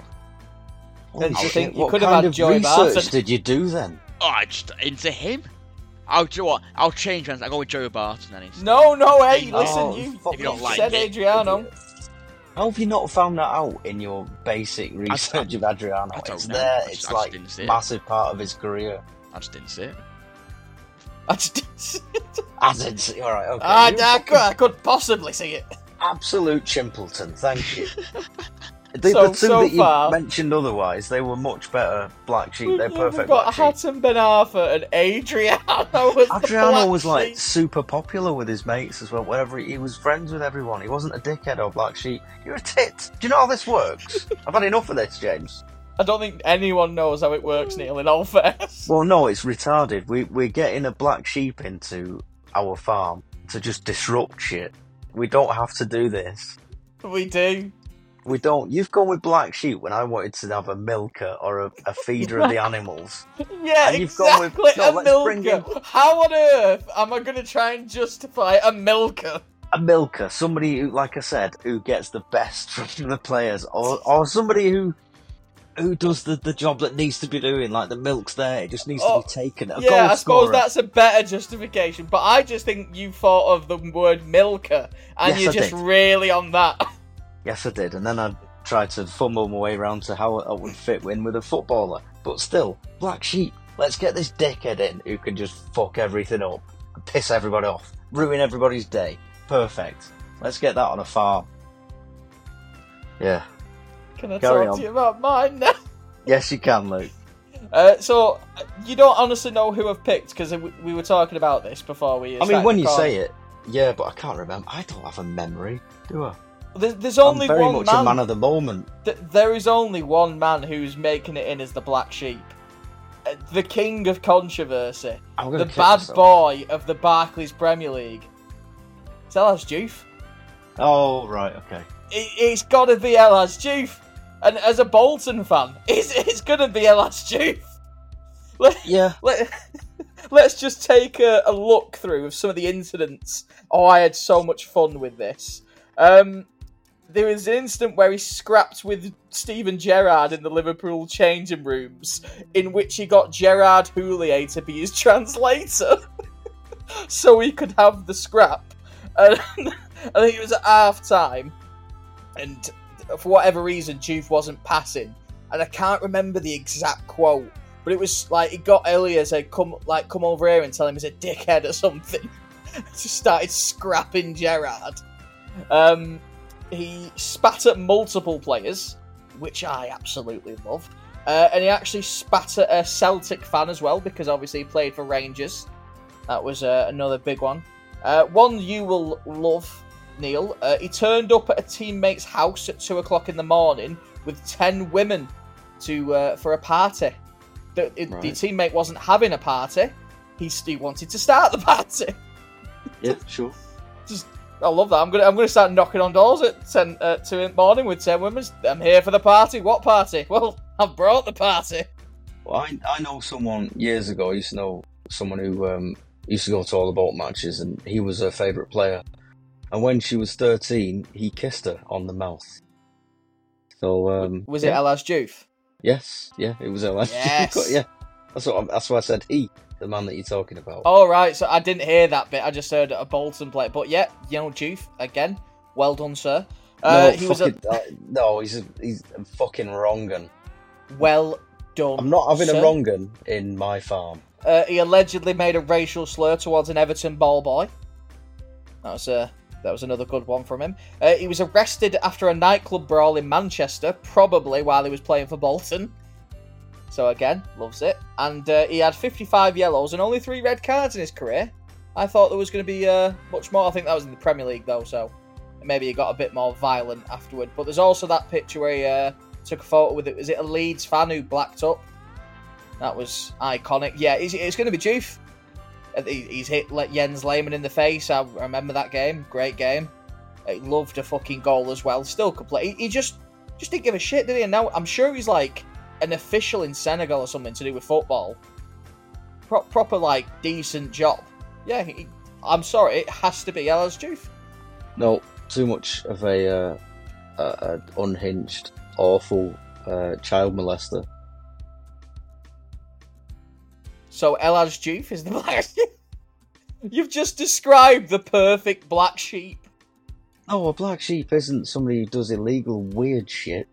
[SPEAKER 1] Then do you
[SPEAKER 2] shit,
[SPEAKER 1] think you
[SPEAKER 2] what
[SPEAKER 1] could have
[SPEAKER 2] kind
[SPEAKER 1] had
[SPEAKER 2] of
[SPEAKER 1] Joey
[SPEAKER 2] research
[SPEAKER 1] Barton?
[SPEAKER 2] did you do then?
[SPEAKER 3] Oh, I just... Into him? I'll do you know what? I'll change hands. I'll go with Joey Barton then instead.
[SPEAKER 1] No, no, hey,
[SPEAKER 3] Oh,
[SPEAKER 1] listen, you,
[SPEAKER 2] fuck
[SPEAKER 3] if you don't
[SPEAKER 1] you
[SPEAKER 3] like
[SPEAKER 1] said
[SPEAKER 3] it,
[SPEAKER 1] Adriano.
[SPEAKER 2] Idiot. How have you not found that out in your basic research of Adriano?
[SPEAKER 3] I don't
[SPEAKER 2] It's
[SPEAKER 3] know.
[SPEAKER 2] there.
[SPEAKER 3] I just-
[SPEAKER 2] It's
[SPEAKER 3] I just
[SPEAKER 2] like
[SPEAKER 3] didn't see it.
[SPEAKER 2] massive part of his career.
[SPEAKER 3] I just didn't see it.
[SPEAKER 1] I just...
[SPEAKER 2] As in, see- all right, okay.
[SPEAKER 1] I,
[SPEAKER 2] You
[SPEAKER 1] I, could, I could possibly see it.
[SPEAKER 2] absolute chimpleton. Thank you. The,
[SPEAKER 1] So-
[SPEAKER 2] the two
[SPEAKER 1] so
[SPEAKER 2] that you
[SPEAKER 1] far-
[SPEAKER 2] mentioned otherwise, they were much better black sheep. They're
[SPEAKER 1] We've
[SPEAKER 2] perfect
[SPEAKER 1] got
[SPEAKER 2] black sheep.
[SPEAKER 1] Hatton Ben Arthur and Adriano was the
[SPEAKER 2] Adriano
[SPEAKER 1] black
[SPEAKER 2] was like
[SPEAKER 1] sheep.
[SPEAKER 2] super popular with his mates as well. Wherever he, he was friends with everyone. He wasn't a dickhead or black sheep. You're a tit. Do you know how this works? I've had enough of this, James.
[SPEAKER 1] I don't think anyone knows how it works, Neil, in all fairness.
[SPEAKER 2] Well, no, it's retarded. We we're getting a black sheep into our farm to just disrupt shit. We don't have to do this.
[SPEAKER 1] We do.
[SPEAKER 2] We don't. You've gone with black sheep when I wanted to have a milker or a, a feeder of the animals.
[SPEAKER 1] Yeah,
[SPEAKER 2] And you've gone
[SPEAKER 1] exactly,
[SPEAKER 2] with- no,
[SPEAKER 1] a
[SPEAKER 2] let's bring
[SPEAKER 1] milker.
[SPEAKER 2] in-
[SPEAKER 1] How on earth am I going to try and justify a milker?
[SPEAKER 2] A milker, somebody who, like I said, who gets the best from the players, or or somebody who who does the, the job that needs to be doing, like the milk's there, it just needs
[SPEAKER 1] Oh,
[SPEAKER 2] to be taken. A
[SPEAKER 1] yeah,
[SPEAKER 2] goal
[SPEAKER 1] I suppose
[SPEAKER 2] scorer.
[SPEAKER 1] that's a better justification, but I just think you thought of the word milker, and
[SPEAKER 2] Yes,
[SPEAKER 1] you're
[SPEAKER 2] I
[SPEAKER 1] just
[SPEAKER 2] did.
[SPEAKER 1] really on that.
[SPEAKER 2] Yes, I did, and then I tried to fumble my way around to how I would fit in with a footballer. But still, black sheep. Let's get this dickhead in who can just fuck everything up, and piss everybody off, ruin everybody's day. Perfect. Let's get that on a farm. Yeah.
[SPEAKER 1] Can I
[SPEAKER 2] Carry
[SPEAKER 1] talk
[SPEAKER 2] on.
[SPEAKER 1] to you about mine now?
[SPEAKER 2] Yes, you can, Luke.
[SPEAKER 1] Uh, so, uh, you don't honestly know who I've picked, because we, we were talking about this before we
[SPEAKER 2] I mean,
[SPEAKER 1] started
[SPEAKER 2] when you
[SPEAKER 1] recording.
[SPEAKER 2] say it, yeah, but I can't remember. I don't have a memory, do I?
[SPEAKER 1] There's, there's only
[SPEAKER 2] I'm very
[SPEAKER 1] one
[SPEAKER 2] much
[SPEAKER 1] man.
[SPEAKER 2] a man of the moment.
[SPEAKER 1] Th- there is only one man who's making it in as the black sheep. Uh, the king of controversy.
[SPEAKER 2] I'm gonna
[SPEAKER 1] The
[SPEAKER 2] kick
[SPEAKER 1] bad
[SPEAKER 2] myself.
[SPEAKER 1] boy of the Barclays Premier League. It's Elas Diouf.
[SPEAKER 2] Oh, right, okay.
[SPEAKER 1] It, it's got to be Elas Diouf. And as a Bolton fan, it's, it's going to be Elas Diouf. Let,
[SPEAKER 2] Yeah.
[SPEAKER 1] let, let's just take a, a look through of some of the incidents. Oh, I had so much fun with this. Um, there was an instant where he scrapped with Steven Gerrard in the Liverpool changing rooms, in which he got Gerard Houllier to be his translator, so he could have the scrap. And I think it was at half time, and for whatever reason, Diouf wasn't passing, and I can't remember the exact quote, but it was like he got Elliot said, "Come, like, come over here and tell him he's a dickhead or something." Just started scrapping Gerrard. Um, he spat at multiple players, which I absolutely loved, uh, and he actually spat at a Celtic fan as well, because obviously he played for Rangers. That was uh, another big one. Uh, one you will love, Neil. Uh, he turned up at a teammate's house at two o'clock in the morning with ten women to uh, for a party. The, it-
[SPEAKER 2] Right.
[SPEAKER 1] the teammate wasn't having a party. He, he wanted to start the party.
[SPEAKER 2] Yeah, sure.
[SPEAKER 1] Just I love that. I'm gonna I'm gonna start knocking on doors at ten uh, two in the morning with ten women. I'm here for the party. What party? Well, I've brought the party.
[SPEAKER 2] Well, I I know someone years ago. I used to know someone who um used to go to all the boat matches, and he was her favourite player. And when she was thirteen, he kissed her on the mouth. So um,
[SPEAKER 1] was
[SPEAKER 2] yeah.
[SPEAKER 1] it Elaz Diouf?
[SPEAKER 2] Yes, yeah, it was Elaz.
[SPEAKER 1] Yes.
[SPEAKER 2] Yeah, that's what. I, that's why I said he, the man that you're talking about.
[SPEAKER 1] All right, so I didn't hear that bit. I just heard a Bolton play. But yeah, you know, Diouf again. Well done, sir. Uh,
[SPEAKER 2] no,
[SPEAKER 1] he was
[SPEAKER 2] fucking,
[SPEAKER 1] a...
[SPEAKER 2] uh, no, he's a, he's a fucking wrong-un.
[SPEAKER 1] Well done.
[SPEAKER 2] I'm not having
[SPEAKER 1] sir.
[SPEAKER 2] a wrong-un in my farm.
[SPEAKER 1] Uh, he allegedly made a racial slur towards an Everton ball boy. That was uh, that was another good one from him. Uh, he was arrested after a nightclub brawl in Manchester, probably while he was playing for Bolton. So again, loves it. And uh, he had fifty-five yellows and only three red cards in his career. I thought there was going to be uh, much more. I think that was in the Premier League though, so maybe he got a bit more violent afterward. But there's also that picture where he uh, took a photo with it. Was it a Leeds fan who blacked up? That was iconic. Yeah, it's, it's going to be Diouf. He's hit Jens Lehmann in the face. I remember that game. Great game. He loved a fucking goal as well. Still complete. He just just didn't give a shit, did he? And now I'm sure he's like an official in Senegal or something to do with football. Pro- proper, like, decent job. Yeah, he, I'm sorry. It has to be Elaz Diouf.
[SPEAKER 2] No, too much of a, uh, a, a unhinged, awful uh, child molester.
[SPEAKER 1] So Elaz Diouf is the black sheep. You've just described the perfect black sheep.
[SPEAKER 2] No, a black sheep isn't somebody who does illegal, weird shit.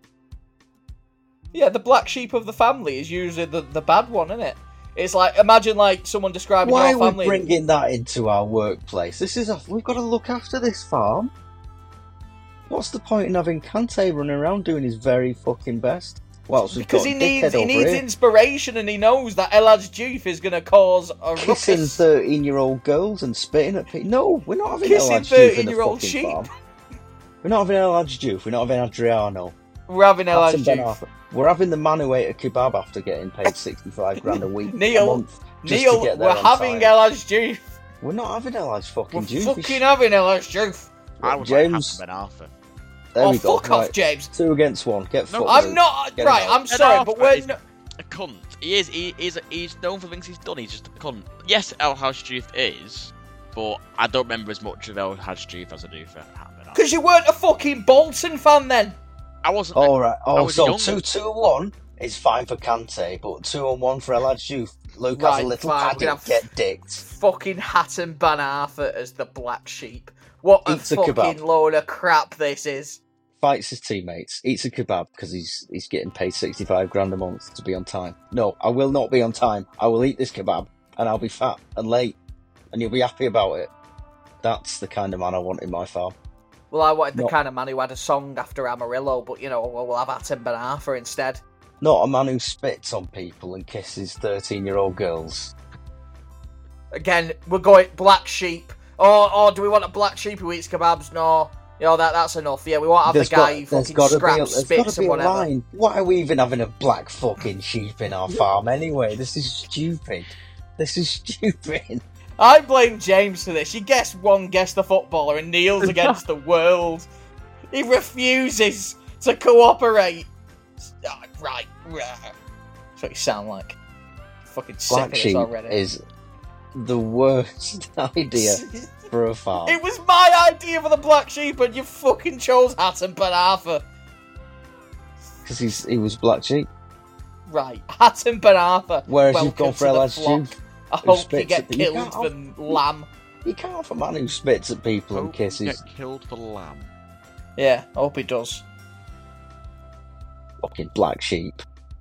[SPEAKER 1] Yeah, the black sheep of the family is usually the, the bad one, isn't it? It's like, imagine like someone describing
[SPEAKER 2] Why
[SPEAKER 1] your
[SPEAKER 2] are
[SPEAKER 1] family.
[SPEAKER 2] we bringing that into our workplace? This is a, we've got to look after this farm. What's the point in having Kante running around doing his very fucking best? Well, so
[SPEAKER 1] because he needs he needs here. inspiration, and he knows that Elaz Diouf is going to cause a
[SPEAKER 2] kissing
[SPEAKER 1] ruckus.
[SPEAKER 2] thirteen-year-old girls and spitting at people. No, we're not having
[SPEAKER 1] Kissing
[SPEAKER 2] Elaz Diouf in the fucking
[SPEAKER 1] sheep.
[SPEAKER 2] farm. We're not having Elaz Diouf. We're not having Adriano.
[SPEAKER 1] We're having Elaz Diouf.
[SPEAKER 2] We're having the man who ate a kebab after getting paid sixty-five grand a week.
[SPEAKER 1] Neil,
[SPEAKER 2] a month just
[SPEAKER 1] Neil,
[SPEAKER 2] to get there
[SPEAKER 1] we're having Elaz Diouf.
[SPEAKER 2] We're not having Elaz fucking
[SPEAKER 1] We're
[SPEAKER 2] Diouf.
[SPEAKER 1] fucking having Elaz Diouf.
[SPEAKER 3] I would
[SPEAKER 2] James,
[SPEAKER 3] like Ben Arthur.
[SPEAKER 2] There
[SPEAKER 1] oh,
[SPEAKER 2] we go.
[SPEAKER 1] fuck
[SPEAKER 2] right.
[SPEAKER 1] off, James.
[SPEAKER 2] Two against one. Get
[SPEAKER 3] No,
[SPEAKER 2] fucked.
[SPEAKER 1] I'm
[SPEAKER 2] dude.
[SPEAKER 1] not
[SPEAKER 2] Get
[SPEAKER 1] right. I'm sorry, but we're no...
[SPEAKER 3] a cunt. He is. He is. He's known for things he's done. He's just a cunt. Yes, Elaz Diouf is, but I don't remember as much of Elaz Diouf as I do for Ben Arthur.
[SPEAKER 1] Because you weren't a fucking Bolton fan then.
[SPEAKER 3] I wasn't.
[SPEAKER 2] All right. Oh,
[SPEAKER 3] was
[SPEAKER 2] so
[SPEAKER 3] young.
[SPEAKER 2] two, two, one is fine for Kante, but two and one for Elaz Diouf. Luke
[SPEAKER 1] Right,
[SPEAKER 2] has a little
[SPEAKER 1] fine,
[SPEAKER 2] addict.
[SPEAKER 1] have-
[SPEAKER 2] Get dicked.
[SPEAKER 1] Fucking Hatton Ben Arthur as the black sheep. What a
[SPEAKER 2] Eats a
[SPEAKER 1] fucking
[SPEAKER 2] kebab.
[SPEAKER 1] load of crap this is.
[SPEAKER 2] Fights his teammates, eats a kebab because he's he's getting paid sixty-five grand a month to be on time. No, I will not be on time. I will eat this kebab and I'll be fat and late and you'll be happy about it. That's the kind of man I want in my farm.
[SPEAKER 1] Well, I wanted the
[SPEAKER 2] Not-
[SPEAKER 1] kind of man who had a song after Amarillo, but you know, we'll, we'll have Hatton Ben Arthur instead.
[SPEAKER 2] Not a man who spits on people and kisses thirteen-year-old girls.
[SPEAKER 1] Again, we're going black sheep. Or, or do we want a black sheep who eats kebabs? No. You know, that, that's enough. Yeah, we won't have
[SPEAKER 2] There's
[SPEAKER 1] the guy
[SPEAKER 2] got-
[SPEAKER 1] who
[SPEAKER 2] there's
[SPEAKER 1] fucking
[SPEAKER 2] gotta be a-
[SPEAKER 1] scraps,
[SPEAKER 2] there's
[SPEAKER 1] spits
[SPEAKER 2] gotta be
[SPEAKER 1] and
[SPEAKER 2] a
[SPEAKER 1] whatever.
[SPEAKER 2] line. Why are we even having a black fucking sheep in our farm anyway? This is stupid. This is stupid.
[SPEAKER 1] I blame James for this. You guess one, guess the footballer, and Neil's against the world. He refuses to cooperate. Ah, right. That's what you sound like. Fucking sick
[SPEAKER 2] Black
[SPEAKER 1] of this
[SPEAKER 2] sheep
[SPEAKER 1] already.
[SPEAKER 2] is the worst idea for a farm.
[SPEAKER 1] It was my idea for the black sheep, and you fucking chose Hatton Ben Arthur.
[SPEAKER 2] Because he's he was black sheep.
[SPEAKER 1] Right, Hatton Ben Arthur.
[SPEAKER 2] Whereas
[SPEAKER 1] Welcome
[SPEAKER 2] you've gone for
[SPEAKER 1] to the
[SPEAKER 2] Elaz
[SPEAKER 1] flock.
[SPEAKER 2] Diouf.
[SPEAKER 1] I
[SPEAKER 2] who
[SPEAKER 1] hope you
[SPEAKER 2] spits
[SPEAKER 1] get
[SPEAKER 2] at the- you
[SPEAKER 1] killed
[SPEAKER 2] can't
[SPEAKER 1] for lamb.
[SPEAKER 2] You can't have a man who spits at people and
[SPEAKER 3] Hope
[SPEAKER 2] kisses.
[SPEAKER 3] Get killed for lamb.
[SPEAKER 1] Yeah, I hope he does.
[SPEAKER 2] Fucking black sheep.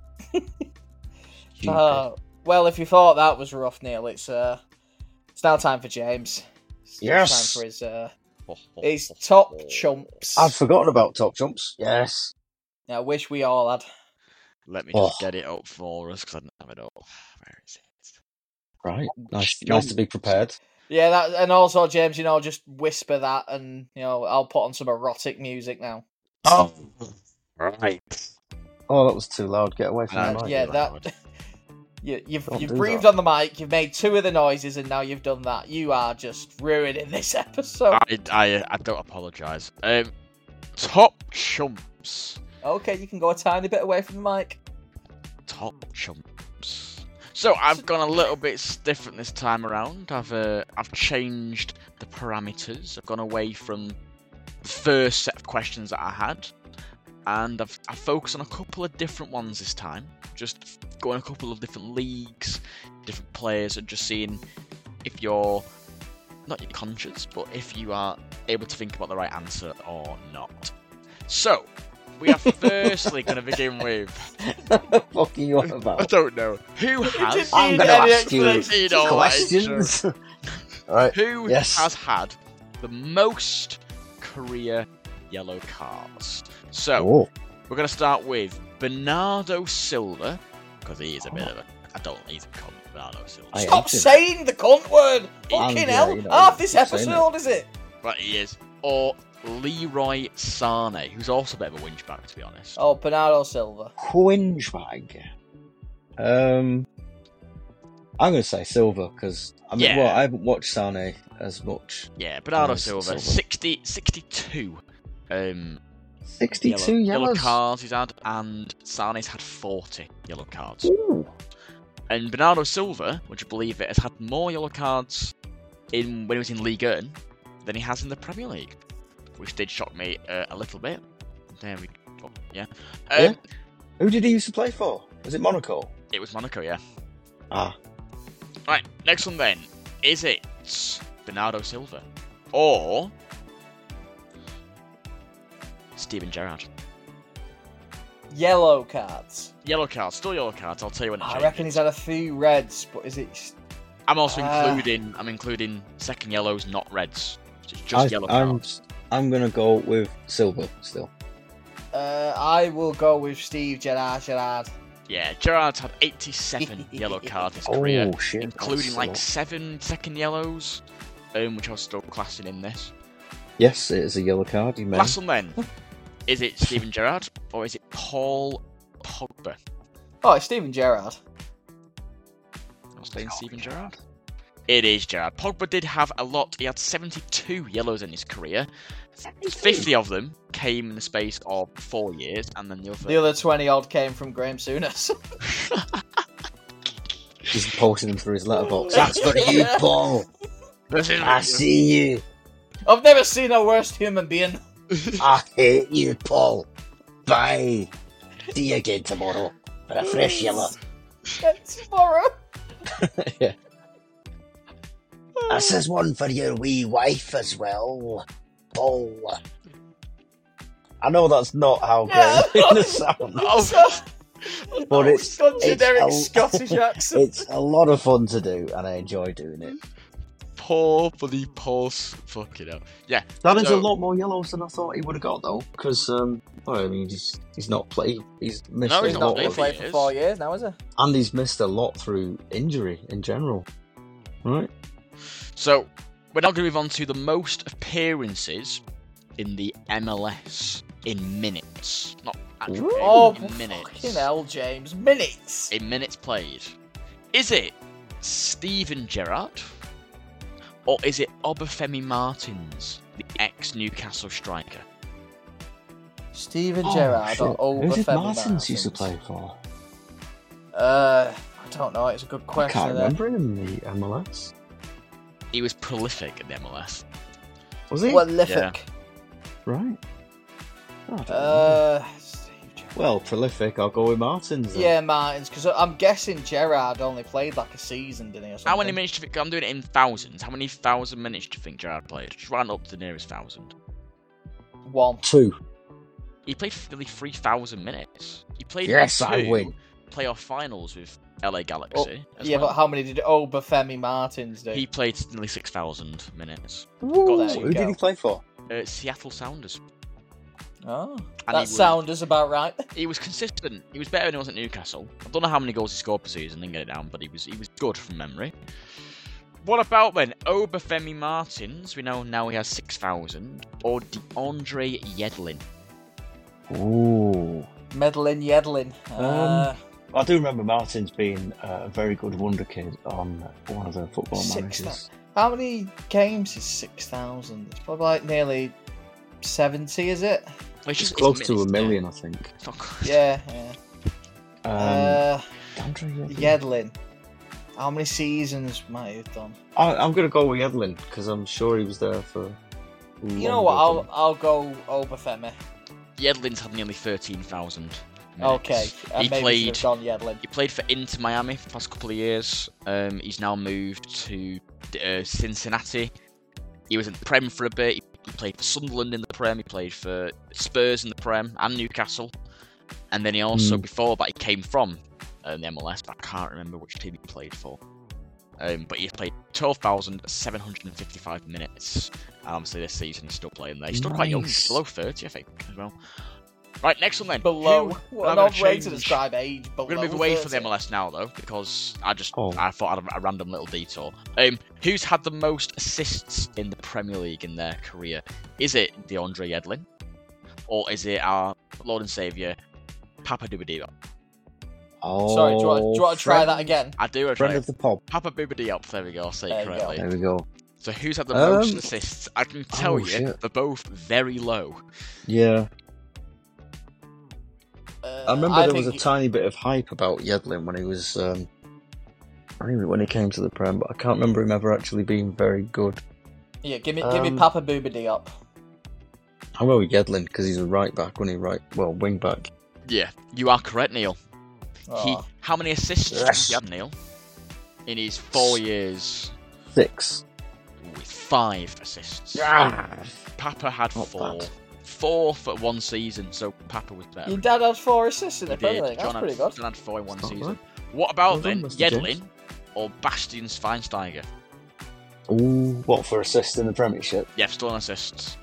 [SPEAKER 2] Stupid.
[SPEAKER 1] Uh, well, if you thought that was rough, Neil, it's uh, it's now time for James. It's
[SPEAKER 2] Yes.
[SPEAKER 1] time for his uh, his top chumps.
[SPEAKER 2] I'd forgotten about top jumps. Yes.
[SPEAKER 1] I wish we all had.
[SPEAKER 3] Let me
[SPEAKER 2] Oh.
[SPEAKER 3] just get it up for us because I didn't have it up. Where is it?
[SPEAKER 2] Right. Nice. Nice to be prepared.
[SPEAKER 1] Yeah, that, and also James, you know, just whisper that, and you know, I'll put on some erotic music now.
[SPEAKER 3] Oh, right.
[SPEAKER 2] Oh, that was too loud. Get away from
[SPEAKER 3] Uh,
[SPEAKER 2] the mic.
[SPEAKER 1] yeah,
[SPEAKER 3] loud.
[SPEAKER 1] that. You, you've
[SPEAKER 2] Don't
[SPEAKER 1] you've
[SPEAKER 2] do
[SPEAKER 1] breathed
[SPEAKER 2] that.
[SPEAKER 1] on the mic. You've made two of the noises, and now you've done that. You are just ruining this episode.
[SPEAKER 3] I, I, I don't apologise. Um, top chumps.
[SPEAKER 1] Okay, you can go a tiny bit away from the mic.
[SPEAKER 3] Top chumps. So I've gone a little bit different this time around. I've uh, I've changed the parameters. I've gone away from the first set of questions that I had, and I've I've focused on a couple of different ones this time. Just going a couple of different leagues, different players, and just seeing if you're not your conscious, but if you are able to think about the right answer or not. So we are firstly going to begin with.
[SPEAKER 2] What the fuck are you on
[SPEAKER 3] I
[SPEAKER 2] about?
[SPEAKER 3] don't know who has.
[SPEAKER 1] didn't
[SPEAKER 2] I'm
[SPEAKER 1] need
[SPEAKER 2] going to
[SPEAKER 1] any
[SPEAKER 2] ask you
[SPEAKER 1] explanation.
[SPEAKER 3] You know,
[SPEAKER 2] questions. Alright.
[SPEAKER 3] Who
[SPEAKER 2] Yes.
[SPEAKER 3] has had the most career yellow cards? So
[SPEAKER 2] Oh.
[SPEAKER 3] we're going to start with Bernardo Silva, because he is a bit of a. I don't. He's a cunt, Bernardo Silva.
[SPEAKER 2] I
[SPEAKER 1] Stop
[SPEAKER 2] hate him.
[SPEAKER 1] saying the cunt word.
[SPEAKER 3] I'm
[SPEAKER 1] Fucking
[SPEAKER 2] yeah,
[SPEAKER 1] hell!
[SPEAKER 2] you know,
[SPEAKER 1] Half this
[SPEAKER 2] stop saying
[SPEAKER 1] episode is it?
[SPEAKER 3] But he is. Or Leroy Sane, who's also a bit of a winchback, to be honest.
[SPEAKER 1] Oh, Bernardo Silva.
[SPEAKER 2] Quinchbag. Um, I'm going to say Silva because I mean,
[SPEAKER 3] Yeah.
[SPEAKER 2] well, I haven't watched Sane as much.
[SPEAKER 3] Yeah, Bernardo
[SPEAKER 2] Nice,
[SPEAKER 3] Silva,
[SPEAKER 2] Silva.
[SPEAKER 3] sixty, sixty-two. Um,
[SPEAKER 2] sixty-two
[SPEAKER 3] yellow, yellow
[SPEAKER 2] yellows.
[SPEAKER 3] cards he's had, and Sane's had forty yellow cards.
[SPEAKER 2] Ooh.
[SPEAKER 3] And Bernardo Silva, would you believe it, has had more yellow cards in when he was in Ligue one than he has in the Premier League, which did shock me uh, a little bit. There we go. Yeah. Um,
[SPEAKER 2] Yeah. Who did he used to play for? Was it Monaco?
[SPEAKER 3] It was Monaco, yeah.
[SPEAKER 2] Ah,
[SPEAKER 3] Right, next one then. Is it Bernardo Silva or Steven Gerrard?
[SPEAKER 1] Yellow cards.
[SPEAKER 3] Yellow cards, still yellow cards. I'll tell you when it
[SPEAKER 1] I
[SPEAKER 3] changes.
[SPEAKER 1] reckon he's had a few reds, but is it?
[SPEAKER 3] I'm also
[SPEAKER 1] Ah.
[SPEAKER 3] including. I'm including second yellows, not reds. It's just
[SPEAKER 2] I,
[SPEAKER 3] yellow
[SPEAKER 2] I'm
[SPEAKER 3] cards.
[SPEAKER 2] I'm gonna go with Silva still.
[SPEAKER 1] Uh, I will go with Steve Gerrard. Gerrard.
[SPEAKER 3] Yeah, Gerrard's had eighty-seven yellow cards in his career,
[SPEAKER 2] Oh shit!
[SPEAKER 3] including
[SPEAKER 2] that's a
[SPEAKER 3] like
[SPEAKER 2] lot.
[SPEAKER 3] seven second yellows, um, which I was still classing in this.
[SPEAKER 2] Yes, it is a yellow card. You may.
[SPEAKER 3] Last one then. Is it Steven Gerrard or is it Paul Pogba?
[SPEAKER 1] Oh, it's Steven Gerrard.
[SPEAKER 3] I'm saying Steven Gerrard. It is Gerrard. Pogba did have a lot. He had seventy-two yellows in his career. fifty of them came in the space of four years, and then the other.
[SPEAKER 1] The other twenty odd came from Graham Souness.
[SPEAKER 2] He's posting them through his letterbox. That's for you, Paul.
[SPEAKER 3] This is-
[SPEAKER 2] I see you.
[SPEAKER 1] I've never seen a worse human being.
[SPEAKER 2] I hate you, Paul. Bye. See you again tomorrow for a fresh yellow.
[SPEAKER 1] Tomorrow.
[SPEAKER 2] Yeah. This is one for your wee wife as well, Paul. I know that's not how
[SPEAKER 1] Yeah.
[SPEAKER 2] Graham sounds,
[SPEAKER 3] Oh,
[SPEAKER 2] but it's
[SPEAKER 1] Got
[SPEAKER 2] it's
[SPEAKER 1] generic
[SPEAKER 2] a-
[SPEAKER 1] Scottish accent.
[SPEAKER 2] it's a lot of fun to do, and I enjoy doing it.
[SPEAKER 3] poor bloody pulse. Fucking hell. Yeah.
[SPEAKER 2] That is
[SPEAKER 3] So-
[SPEAKER 2] a lot more yellows than I thought he would have got, though, because um, well, I mean, he's he's not played. He's missed
[SPEAKER 3] No,
[SPEAKER 2] a
[SPEAKER 3] he's
[SPEAKER 1] He's
[SPEAKER 3] not
[SPEAKER 1] not
[SPEAKER 2] lot,
[SPEAKER 1] been
[SPEAKER 3] played for
[SPEAKER 1] played for
[SPEAKER 3] years.
[SPEAKER 1] four years now, is he?
[SPEAKER 2] and he's missed a lot through injury in general. Right?
[SPEAKER 3] So we're now going to move on to the most appearances in the M L S in minutes, not actual
[SPEAKER 2] Ooh.
[SPEAKER 3] games,
[SPEAKER 1] Oh,
[SPEAKER 3] in minutes.
[SPEAKER 1] fucking hell, James. Minutes.
[SPEAKER 3] In minutes played. Is it Steven Gerrard or is it Obafemi Martins, the ex-Newcastle striker?
[SPEAKER 1] Steven
[SPEAKER 2] Oh,
[SPEAKER 1] Gerrard
[SPEAKER 2] shit.
[SPEAKER 1] or
[SPEAKER 2] Who did
[SPEAKER 1] Obafemi
[SPEAKER 2] Martins used to
[SPEAKER 1] Martins?
[SPEAKER 2] play for?
[SPEAKER 1] Uh, I don't know. It's a good
[SPEAKER 2] I
[SPEAKER 1] question.
[SPEAKER 2] can't
[SPEAKER 1] there.
[SPEAKER 2] remember him in the M L S.
[SPEAKER 3] He was prolific in the M L S.
[SPEAKER 2] Was he?
[SPEAKER 1] Prolific.
[SPEAKER 2] Right. Oh, I don't know.
[SPEAKER 1] Uh, Steve Gerrard.
[SPEAKER 2] Well, prolific. I'll go with Martins. Then.
[SPEAKER 1] Yeah, Martins, because I'm guessing Gerrard only played like a season, didn't he? Or something?
[SPEAKER 3] How many minutes do you think? I'm doing it in thousands. How many thousand minutes do you think Gerrard played? Just round up to the nearest thousand.
[SPEAKER 1] One.
[SPEAKER 2] Two.
[SPEAKER 3] He played nearly three thousand minutes. He played
[SPEAKER 2] Yes,
[SPEAKER 3] two
[SPEAKER 2] I win.
[SPEAKER 3] playoff finals with L A Galaxy.
[SPEAKER 1] Oh,
[SPEAKER 3] as
[SPEAKER 1] yeah,
[SPEAKER 3] well.
[SPEAKER 1] but how many did Obafemi Martins do?
[SPEAKER 3] He played nearly six thousand minutes.
[SPEAKER 2] Ooh,
[SPEAKER 1] There you
[SPEAKER 2] who did
[SPEAKER 1] go.
[SPEAKER 2] he play for?
[SPEAKER 3] Uh, Seattle Sounders.
[SPEAKER 1] Oh,
[SPEAKER 3] And
[SPEAKER 1] that
[SPEAKER 3] he was-
[SPEAKER 1] sounds about right.
[SPEAKER 3] He was consistent. He was better when he was at Newcastle. I don't know how many goals he scored per season. Didn't get it down, but he was he was good from memory. What about then Obafemi Martins? We know now he has six thousand, or DeAndre Yedlin.
[SPEAKER 2] Ooh.
[SPEAKER 1] Medlin Yedlin. Uh,
[SPEAKER 2] I do remember Martins being uh, a very good wonder kid on one of the football
[SPEAKER 1] Six
[SPEAKER 2] managers.
[SPEAKER 1] How many games is six thousand? It's probably like nearly seventy, is it?
[SPEAKER 3] Well, it's
[SPEAKER 2] It's
[SPEAKER 3] just
[SPEAKER 2] close
[SPEAKER 3] it's
[SPEAKER 2] to a
[SPEAKER 3] minutes,
[SPEAKER 2] million,
[SPEAKER 3] yeah.
[SPEAKER 2] I think.
[SPEAKER 3] It's not good.
[SPEAKER 1] Yeah, yeah.
[SPEAKER 2] Um,
[SPEAKER 1] uh,
[SPEAKER 2] Andre Yedlin.
[SPEAKER 1] Yedlin. How many seasons might he have done?
[SPEAKER 2] I, I'm going to go with Yedlin because I'm sure he was there for.
[SPEAKER 1] You know what? I'll I'll go Obafemi.
[SPEAKER 3] Yedlin's had nearly thirteen thousand.
[SPEAKER 1] Okay, and
[SPEAKER 3] He
[SPEAKER 1] maybe
[SPEAKER 3] played-
[SPEAKER 1] should have gone Yedlin.
[SPEAKER 3] He played for Inter Miami for the past couple of years. Um, he's now moved to uh, Cincinnati. He was in the Prem for a bit. He played for Sunderland in the Prem. He played for Spurs in the Prem and Newcastle. And then he also,
[SPEAKER 2] Mm.
[SPEAKER 3] before that, he came from um, the M L S, but I can't remember which team he played for. Um, but he played twelve thousand seven hundred fifty-five minutes. And obviously this season he's still playing there. He's still quite young. He's
[SPEAKER 2] Nice.
[SPEAKER 3] below thirty, I think, as well. Right, next one then.
[SPEAKER 1] Below.
[SPEAKER 3] Who-
[SPEAKER 1] What
[SPEAKER 3] I'm
[SPEAKER 1] an
[SPEAKER 3] gonna
[SPEAKER 1] odd way to
[SPEAKER 3] change-
[SPEAKER 1] describe age.
[SPEAKER 3] We're going to move away from the M L S now, though, because I just
[SPEAKER 2] Oh.
[SPEAKER 3] I thought I'd have a random little detour. Um, who's had the most assists in the Premier League in their career? Is it DeAndre Yedlin, or is it our Lord and Saviour Papa Diop?
[SPEAKER 2] Oh,
[SPEAKER 1] Sorry, do you, want, do you want to try
[SPEAKER 2] friend-
[SPEAKER 1] that again?
[SPEAKER 3] I do. I
[SPEAKER 2] Friend
[SPEAKER 3] try
[SPEAKER 2] of the pod.
[SPEAKER 3] Papa Diop. There we go. I'll say
[SPEAKER 1] There
[SPEAKER 3] it
[SPEAKER 1] you go.
[SPEAKER 3] correctly.
[SPEAKER 2] There we go.
[SPEAKER 3] So who's had the
[SPEAKER 2] Um,
[SPEAKER 3] most assists? I can tell
[SPEAKER 2] oh,
[SPEAKER 3] you,
[SPEAKER 2] shit.
[SPEAKER 3] they're both very low.
[SPEAKER 2] Yeah.
[SPEAKER 1] Uh,
[SPEAKER 2] I remember there was a
[SPEAKER 1] think-
[SPEAKER 2] tiny bit of hype about Yedlin when he was, um, I think when he came to the Prem, but I can't remember him ever actually being very good.
[SPEAKER 1] Yeah, give me give me
[SPEAKER 2] um,
[SPEAKER 1] Papa Boobity up.
[SPEAKER 2] I'll go with Yedlin because he's a right back, when he right, well, wing back.
[SPEAKER 3] Yeah, you are correct, Neil. He,
[SPEAKER 1] Oh.
[SPEAKER 3] how many assists
[SPEAKER 2] Yes.
[SPEAKER 3] did he have, Neil? In his four years,
[SPEAKER 2] Six.
[SPEAKER 3] with five assists.
[SPEAKER 2] Ah,
[SPEAKER 3] Papa had
[SPEAKER 2] Not
[SPEAKER 3] four.
[SPEAKER 2] bad.
[SPEAKER 3] Four for one season, so Papa was better.
[SPEAKER 1] Your dad had four assists in
[SPEAKER 3] He
[SPEAKER 1] the Premier
[SPEAKER 3] did.
[SPEAKER 1] League. That's
[SPEAKER 3] John
[SPEAKER 1] pretty
[SPEAKER 3] had,
[SPEAKER 1] good.
[SPEAKER 3] John had four in one
[SPEAKER 2] That's not
[SPEAKER 3] season.
[SPEAKER 2] bad.
[SPEAKER 3] What about
[SPEAKER 2] Well done,
[SPEAKER 3] then
[SPEAKER 2] Mister
[SPEAKER 3] Yedlin
[SPEAKER 2] James.
[SPEAKER 3] or Bastian Schweinsteiger?
[SPEAKER 2] Ooh, what for assist in the Premiership?
[SPEAKER 3] Yeah, still on assists.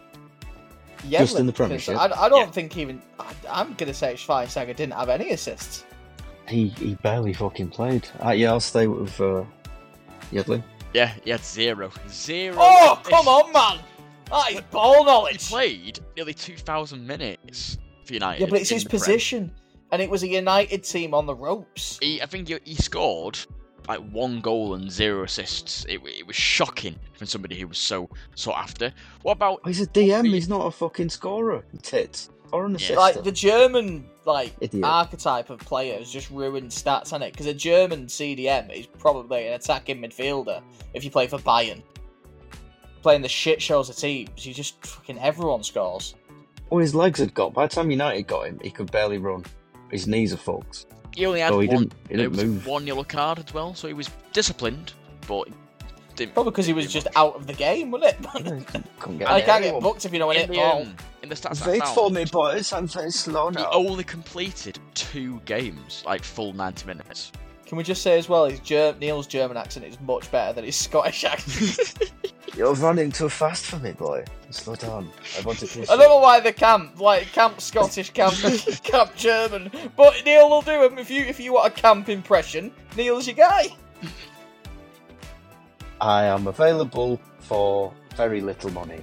[SPEAKER 2] Just in the
[SPEAKER 1] Yedlin, 'cause
[SPEAKER 2] Premiership?
[SPEAKER 1] I, I don't
[SPEAKER 3] Yeah.
[SPEAKER 1] think even. I, I'm going to say Schweinsteiger didn't have any assists.
[SPEAKER 2] He he barely fucking played. Uh, yeah, I'll stay with uh, Yedlin.
[SPEAKER 3] Yeah, he had zero. Zero.
[SPEAKER 1] Oh,
[SPEAKER 3] assists.
[SPEAKER 1] come on, man! That is ball
[SPEAKER 3] He
[SPEAKER 1] knowledge.
[SPEAKER 3] played nearly two thousand minutes for United.
[SPEAKER 1] Yeah, but it's
[SPEAKER 3] in
[SPEAKER 1] his
[SPEAKER 3] the Prem.
[SPEAKER 1] position. And it was a United team on the ropes.
[SPEAKER 3] He, I think he, he scored like one goal and zero assists. It, it was shocking from somebody who was so sought after. What about
[SPEAKER 2] Oh, he's a D M, he's not a fucking scorer. Tit. Or an
[SPEAKER 3] Yeah.
[SPEAKER 2] assistant.
[SPEAKER 1] Like, the German, like,
[SPEAKER 2] Idiot.
[SPEAKER 1] archetype of player has just ruined stats on it. Because a German C D M is probably an attacking midfielder if you play for Bayern. Playing the shit shows of teams, you just fucking everyone scores.
[SPEAKER 2] Oh, his legs had got. By the time United got him, he could barely run. His knees are fucked.
[SPEAKER 3] he only had
[SPEAKER 2] Oh, he
[SPEAKER 3] one,
[SPEAKER 2] didn't. He
[SPEAKER 3] there
[SPEAKER 2] didn't
[SPEAKER 3] was
[SPEAKER 2] move.
[SPEAKER 3] one yellow card as well, so he was disciplined, but he didn't.
[SPEAKER 1] Probably because he was just out of the game, wasn't it?
[SPEAKER 2] Couldn't get
[SPEAKER 1] I
[SPEAKER 2] near
[SPEAKER 1] can't get
[SPEAKER 2] anyone.
[SPEAKER 1] booked if you know
[SPEAKER 3] in
[SPEAKER 1] it.
[SPEAKER 3] the,
[SPEAKER 1] Oh,
[SPEAKER 3] um, in the stats I
[SPEAKER 2] Wait
[SPEAKER 3] found,
[SPEAKER 2] for me, boys. I'm very slow
[SPEAKER 3] he
[SPEAKER 2] now.
[SPEAKER 3] only completed two games, like full ninety minutes.
[SPEAKER 1] can we just say as well, his Ger- Neil's German accent is much better than his Scottish accent.
[SPEAKER 2] You're running too fast for me, boy. Slow down. I want to kiss
[SPEAKER 1] I don't know why the camp, like camp Scottish, camp camp German, but Neil will do him if you if you want a camp impression. Neil's your guy.
[SPEAKER 2] I am available for very little money.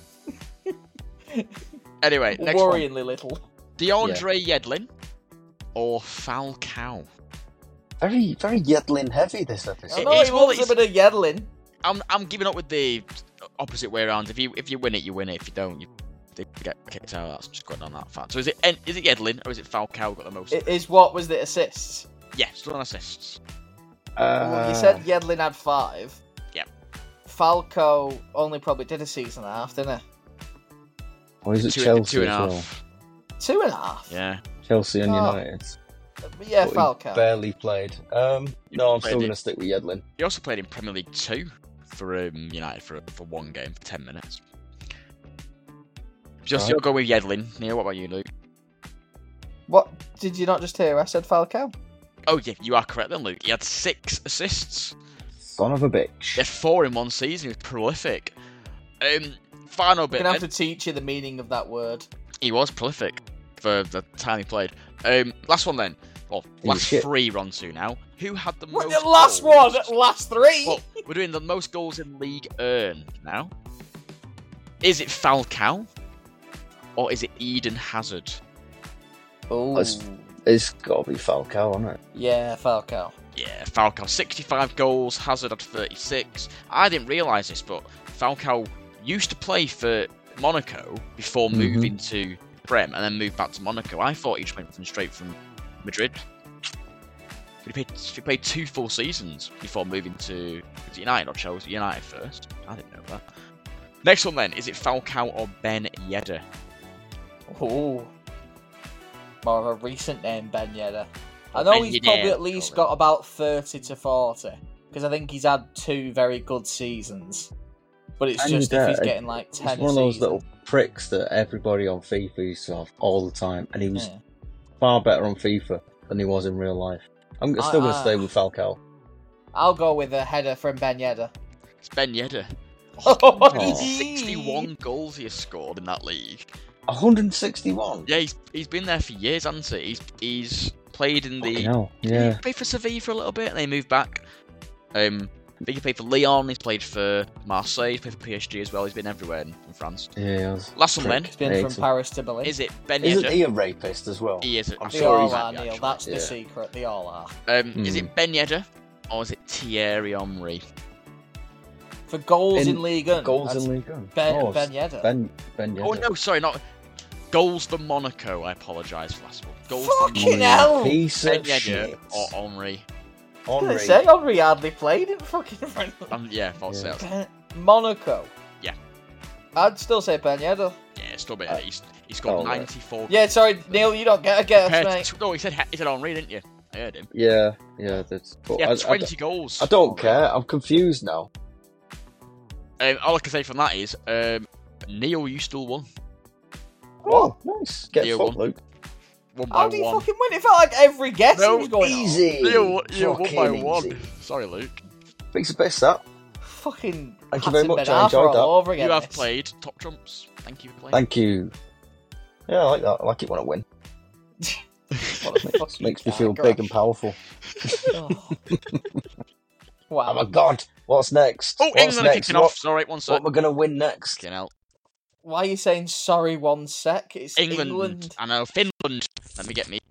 [SPEAKER 3] Anyway, next one.
[SPEAKER 1] Worryingly little.
[SPEAKER 3] DeAndre Yedlin or Falcao?
[SPEAKER 2] Very, very Yedlin heavy this
[SPEAKER 1] I
[SPEAKER 2] episode.
[SPEAKER 1] know
[SPEAKER 3] is,
[SPEAKER 1] he
[SPEAKER 3] well,
[SPEAKER 1] loves a
[SPEAKER 3] it's-
[SPEAKER 1] bit of Yedlin.
[SPEAKER 3] I'm I'm giving up with the opposite way around. If you if you win it, you win it. If you don't, you they get kicked out. That's just going on that fact. So is it is it Yedlin or is it Falcao got the most?
[SPEAKER 1] It is what was the assists?
[SPEAKER 3] Yeah, still on assists.
[SPEAKER 1] Well, you
[SPEAKER 2] Uh,
[SPEAKER 1] said Yedlin had five.
[SPEAKER 3] Yep.
[SPEAKER 1] Falco only probably did a season and a half, didn't
[SPEAKER 2] Or is it
[SPEAKER 3] Two,
[SPEAKER 2] Chelsea
[SPEAKER 3] two and a
[SPEAKER 2] as
[SPEAKER 3] half.
[SPEAKER 2] well?
[SPEAKER 1] he? Two and a half.
[SPEAKER 3] Yeah.
[SPEAKER 2] Chelsea and
[SPEAKER 1] Oh.
[SPEAKER 2] United.
[SPEAKER 1] But yeah,
[SPEAKER 2] But he
[SPEAKER 1] Falco.
[SPEAKER 2] barely played. Um, no, I'm
[SPEAKER 3] played
[SPEAKER 2] still
[SPEAKER 3] it.
[SPEAKER 2] going to stick with Yedlin.
[SPEAKER 3] He also played in Premier League Two for um, United for for one game for ten minutes. Just
[SPEAKER 2] Right.
[SPEAKER 3] you'll go with Yedlin. Neil, what about you, Luke?
[SPEAKER 1] What did you not just hear? I said Falco.
[SPEAKER 3] Oh yeah, you are correct then, Luke. He had six assists.
[SPEAKER 2] Son of a
[SPEAKER 3] He
[SPEAKER 2] bitch.
[SPEAKER 3] had four in one season. He was prolific. Um, final
[SPEAKER 1] I'm
[SPEAKER 3] bit.
[SPEAKER 1] gonna have
[SPEAKER 3] then.
[SPEAKER 1] to teach you the meaning of that word.
[SPEAKER 3] He was prolific for the time he played. Um, last one then. Well,
[SPEAKER 2] He was
[SPEAKER 3] last
[SPEAKER 2] shit.
[SPEAKER 3] three we're on to now. Who had the
[SPEAKER 1] What,
[SPEAKER 3] most
[SPEAKER 1] the last
[SPEAKER 3] goals?
[SPEAKER 1] one, last three.
[SPEAKER 3] Well, we're doing the most goals in league earned now. Is it Falcao or is it Eden Hazard?
[SPEAKER 1] Oh,
[SPEAKER 2] Let's- It's got to be Falcao, hasn't it?
[SPEAKER 1] Yeah, Falcao.
[SPEAKER 3] Yeah, Falcao, sixty-five goals, Hazard had thirty-six. I didn't realise this, but Falcao used to play for Monaco before
[SPEAKER 2] Mhm.
[SPEAKER 3] moving to Prem and then moved back to Monaco. I thought he just went from straight from Madrid. He played, he played two full seasons before moving to was it United or Chelsea. United first. I didn't know that. Next one then, is it Falcao or Ben Yedder?
[SPEAKER 1] Ooh. More of a recent name, Ben Yedder. I know
[SPEAKER 3] Ben
[SPEAKER 1] he's
[SPEAKER 3] Yedder,
[SPEAKER 1] probably at least
[SPEAKER 3] probably.
[SPEAKER 1] got about thirty to forty, because I think he's had two very good seasons. But it's
[SPEAKER 2] And
[SPEAKER 1] just
[SPEAKER 2] he's
[SPEAKER 1] if he's
[SPEAKER 2] there.
[SPEAKER 1] getting like ten
[SPEAKER 2] He's one of those
[SPEAKER 1] season.
[SPEAKER 2] little pricks that everybody on FIFA used to have all the time, and he was
[SPEAKER 1] Yeah.
[SPEAKER 2] far better on FIFA than he was in real life. I'm
[SPEAKER 1] I-
[SPEAKER 2] still going to
[SPEAKER 1] I-
[SPEAKER 2] stay with Falcao.
[SPEAKER 1] I'll go with a header from Ben Yedder.
[SPEAKER 3] It's Ben Yedder.
[SPEAKER 2] Oh.
[SPEAKER 3] sixty-one goals he has scored in that league.
[SPEAKER 2] one hundred sixty-one?
[SPEAKER 3] Yeah, he's he's been there for years, hasn't he? He's he's played in the.
[SPEAKER 2] Fucking hell,
[SPEAKER 3] He
[SPEAKER 2] yeah.
[SPEAKER 3] played for Sevilla for a little bit, and then he moved back. Um, I think he played for Lyon. He's played for Marseille. He's played for P S G as well. He's been everywhere in, in France.
[SPEAKER 2] Yeah, he was.
[SPEAKER 3] Last one then.
[SPEAKER 1] He's been
[SPEAKER 2] Hate
[SPEAKER 1] from
[SPEAKER 2] him.
[SPEAKER 1] Paris to Berlin.
[SPEAKER 3] Is it Ben
[SPEAKER 2] Isn't
[SPEAKER 3] Yedder?
[SPEAKER 2] he a rapist as well?
[SPEAKER 3] He is. I'm
[SPEAKER 2] I'm
[SPEAKER 1] They
[SPEAKER 3] sure
[SPEAKER 2] sure
[SPEAKER 1] all
[SPEAKER 3] he
[SPEAKER 2] he's-
[SPEAKER 1] are,
[SPEAKER 3] might be,
[SPEAKER 1] Neil.
[SPEAKER 3] actually.
[SPEAKER 1] That's the
[SPEAKER 2] Yeah.
[SPEAKER 1] secret. They all are.
[SPEAKER 3] Um, Is
[SPEAKER 2] Hmm.
[SPEAKER 3] it Ben Yedder or is it Thierry Henry?
[SPEAKER 1] For goals in,
[SPEAKER 2] In-
[SPEAKER 1] League One,
[SPEAKER 2] Goals
[SPEAKER 1] that's
[SPEAKER 2] in League One.
[SPEAKER 1] Ben,
[SPEAKER 2] Oh,
[SPEAKER 1] ben Yedder.
[SPEAKER 2] Ben, Ben
[SPEAKER 3] Oh
[SPEAKER 2] Yedder.
[SPEAKER 3] no, sorry, not goals for Monaco. I apologise for last one. Goals
[SPEAKER 1] Fucking
[SPEAKER 3] for
[SPEAKER 2] You
[SPEAKER 1] hell!
[SPEAKER 2] Piece
[SPEAKER 3] Ben
[SPEAKER 2] of
[SPEAKER 3] Yedder
[SPEAKER 2] shit.
[SPEAKER 3] or Henry.
[SPEAKER 1] I was
[SPEAKER 2] Henry.
[SPEAKER 1] gonna say Henry hardly played in fucking front.
[SPEAKER 3] Um, yeah, false
[SPEAKER 2] Yeah.
[SPEAKER 3] sales.
[SPEAKER 1] Ben, Monaco.
[SPEAKER 3] Yeah.
[SPEAKER 1] I'd still say Ben Yedder.
[SPEAKER 3] Yeah, still bit.
[SPEAKER 2] Uh,
[SPEAKER 3] He's, he scored
[SPEAKER 2] oh, right.
[SPEAKER 3] ninety-four.
[SPEAKER 1] Yeah, sorry, Neil, you don't get a guess,
[SPEAKER 3] compared
[SPEAKER 1] mate.
[SPEAKER 3] to- no, he said he said Henry, didn't you? I heard him.
[SPEAKER 2] Yeah, yeah. That's, but
[SPEAKER 3] Yeah,
[SPEAKER 2] I, I,
[SPEAKER 3] twenty goals.
[SPEAKER 2] I don't
[SPEAKER 3] Henry.
[SPEAKER 2] care. I'm confused now.
[SPEAKER 3] Um, all I can say from that is, um, Neil, you still won.
[SPEAKER 2] Oh, nice. Get
[SPEAKER 3] Neil
[SPEAKER 2] fucked,
[SPEAKER 3] won.
[SPEAKER 2] Luke.
[SPEAKER 3] One by
[SPEAKER 1] How do you
[SPEAKER 3] one.
[SPEAKER 1] fucking win? It felt like every guess
[SPEAKER 3] No,
[SPEAKER 1] he was going on.
[SPEAKER 2] Easy.
[SPEAKER 3] Neil, you won by
[SPEAKER 2] Fucking
[SPEAKER 3] one.
[SPEAKER 2] easy.
[SPEAKER 3] Sorry, Luke.
[SPEAKER 2] Piece of piss, that.
[SPEAKER 1] Fucking
[SPEAKER 2] Thank you very
[SPEAKER 1] Hassan
[SPEAKER 2] much,
[SPEAKER 1] Ben
[SPEAKER 2] I enjoyed
[SPEAKER 1] Arfa
[SPEAKER 2] that.
[SPEAKER 1] all over again.
[SPEAKER 3] You have
[SPEAKER 1] this.
[SPEAKER 3] played Top Trumps. Thank you for playing.
[SPEAKER 2] Thank you. Yeah, I like that. I like it when I win.
[SPEAKER 1] What a
[SPEAKER 2] Makes,
[SPEAKER 1] fucking
[SPEAKER 2] makes me
[SPEAKER 1] car
[SPEAKER 2] feel
[SPEAKER 1] crash.
[SPEAKER 2] big and powerful.
[SPEAKER 1] Oh.
[SPEAKER 2] Oh
[SPEAKER 1] Wow.
[SPEAKER 2] my god, what's next?
[SPEAKER 3] Oh,
[SPEAKER 2] what's
[SPEAKER 3] England are
[SPEAKER 2] next?
[SPEAKER 3] kicking
[SPEAKER 2] what,
[SPEAKER 3] off. Sorry, one
[SPEAKER 2] What
[SPEAKER 3] sec.
[SPEAKER 2] am I going to win next?
[SPEAKER 3] Fucking hell.
[SPEAKER 1] Why are you saying sorry one sec? It's
[SPEAKER 3] England.
[SPEAKER 1] England.
[SPEAKER 3] I know. Finland. Let me get me.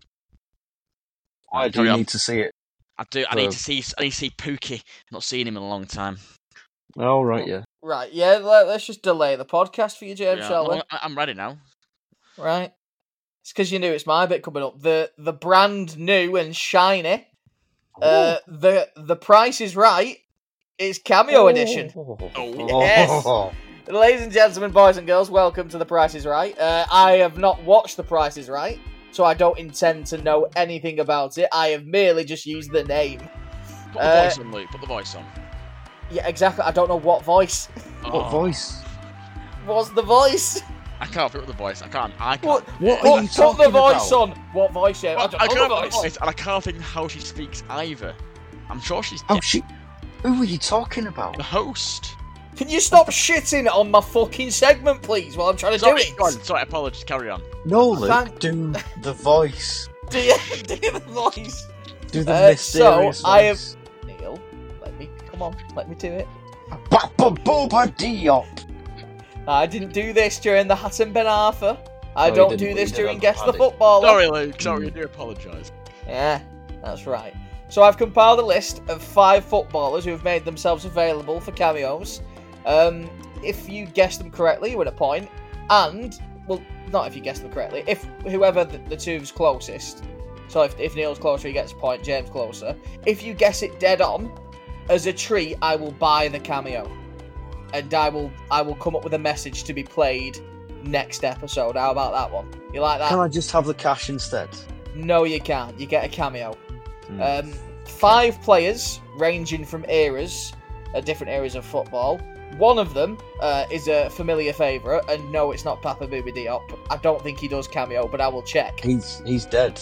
[SPEAKER 2] Why do
[SPEAKER 3] Carry
[SPEAKER 2] you
[SPEAKER 3] on.
[SPEAKER 2] need to see it?
[SPEAKER 3] I do. I
[SPEAKER 2] So-
[SPEAKER 3] need to see. I need to see Pookie. Not seen him in a long time.
[SPEAKER 2] Oh, right, yeah.
[SPEAKER 1] Right, yeah, let, let's just delay the podcast for you, James,
[SPEAKER 3] Yeah,
[SPEAKER 1] shall we?
[SPEAKER 3] no, I- I'm ready now.
[SPEAKER 1] Right. It's because you knew it's my bit coming up. The the brand new and shiny. Uh, the the Price is Right. It's Cameo Edition.
[SPEAKER 2] Oh.
[SPEAKER 1] Yes. Ladies and gentlemen, boys and girls, welcome to The Price is Right. Uh, I have not watched The Price is Right, so I don't intend to know anything about it. I have merely just used the name.
[SPEAKER 3] Put the
[SPEAKER 1] Uh,
[SPEAKER 3] voice on, Luke. Put the voice on.
[SPEAKER 1] Yeah, exactly. I don't know what voice.
[SPEAKER 2] What
[SPEAKER 3] Oh,
[SPEAKER 2] voice?
[SPEAKER 1] What's the voice?
[SPEAKER 3] I can't put the voice. I can't. I can't.
[SPEAKER 1] What?
[SPEAKER 2] What
[SPEAKER 1] Put,
[SPEAKER 2] are you
[SPEAKER 1] put
[SPEAKER 2] talking
[SPEAKER 1] the voice
[SPEAKER 2] about?
[SPEAKER 1] on. What voice? Yeah, I
[SPEAKER 3] Well,
[SPEAKER 1] don't
[SPEAKER 3] I
[SPEAKER 1] know
[SPEAKER 3] can't
[SPEAKER 1] the
[SPEAKER 3] put the
[SPEAKER 1] voice.
[SPEAKER 3] voice, and I can't think how she speaks either. I'm sure she's
[SPEAKER 2] Oh,
[SPEAKER 3] deaf.
[SPEAKER 2] she... Who are you talking about?
[SPEAKER 3] The host.
[SPEAKER 1] Can you stop shitting on my fucking segment, please, while I'm trying to
[SPEAKER 3] Sorry,
[SPEAKER 1] do
[SPEAKER 3] go on.
[SPEAKER 1] it?
[SPEAKER 3] Sorry, apologies. Carry on.
[SPEAKER 2] No, Luke,
[SPEAKER 1] Thank-
[SPEAKER 2] do the voice.
[SPEAKER 1] Do you do the voice?
[SPEAKER 2] Do the
[SPEAKER 1] Uh,
[SPEAKER 2] mysterious
[SPEAKER 1] so, I have-
[SPEAKER 2] voice.
[SPEAKER 1] Neil, let me, come on, let me do it.
[SPEAKER 2] Papa Boba Diop.
[SPEAKER 1] I didn't do this during the Hassan Ben Arfa. I
[SPEAKER 2] No, you
[SPEAKER 1] don't
[SPEAKER 2] didn't,
[SPEAKER 1] do
[SPEAKER 2] but
[SPEAKER 1] this
[SPEAKER 2] you did
[SPEAKER 1] during
[SPEAKER 2] on
[SPEAKER 1] Guess the
[SPEAKER 2] Paddy.
[SPEAKER 1] Footballer.
[SPEAKER 3] Sorry, Luke. Sorry, I do apologise.
[SPEAKER 1] Yeah, that's right. So I've compiled a list of five footballers who have made themselves available for cameos. Um, if you guess them correctly, you win a point. And, well, not if you guess them correctly. If whoever the, the two's closest. So if, if Neil's closer, he gets a point. James closer. If you guess it dead on, as a treat, I will buy the cameo, and I will I will come up with a message to be played next episode. How about that one? You like that?
[SPEAKER 2] Can I just have the cash instead?
[SPEAKER 1] No, you can't. You get a cameo.
[SPEAKER 2] Hmm.
[SPEAKER 1] Um, five players ranging from eras, uh, different eras of football. One of them uh, is a familiar favourite, and no, it's not Papa Bouba Diop. I don't think he does cameo, but I will check.
[SPEAKER 2] He's he's dead.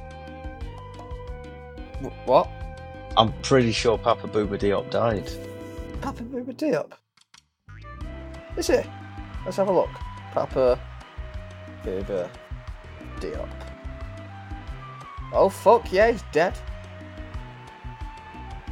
[SPEAKER 1] W- what?
[SPEAKER 2] I'm pretty sure Papa Bouba Diop died.
[SPEAKER 1] Papa Bouba Diop? Is it? Let's have a look. Papa Bouba Diop. Oh fuck yeah, he's dead.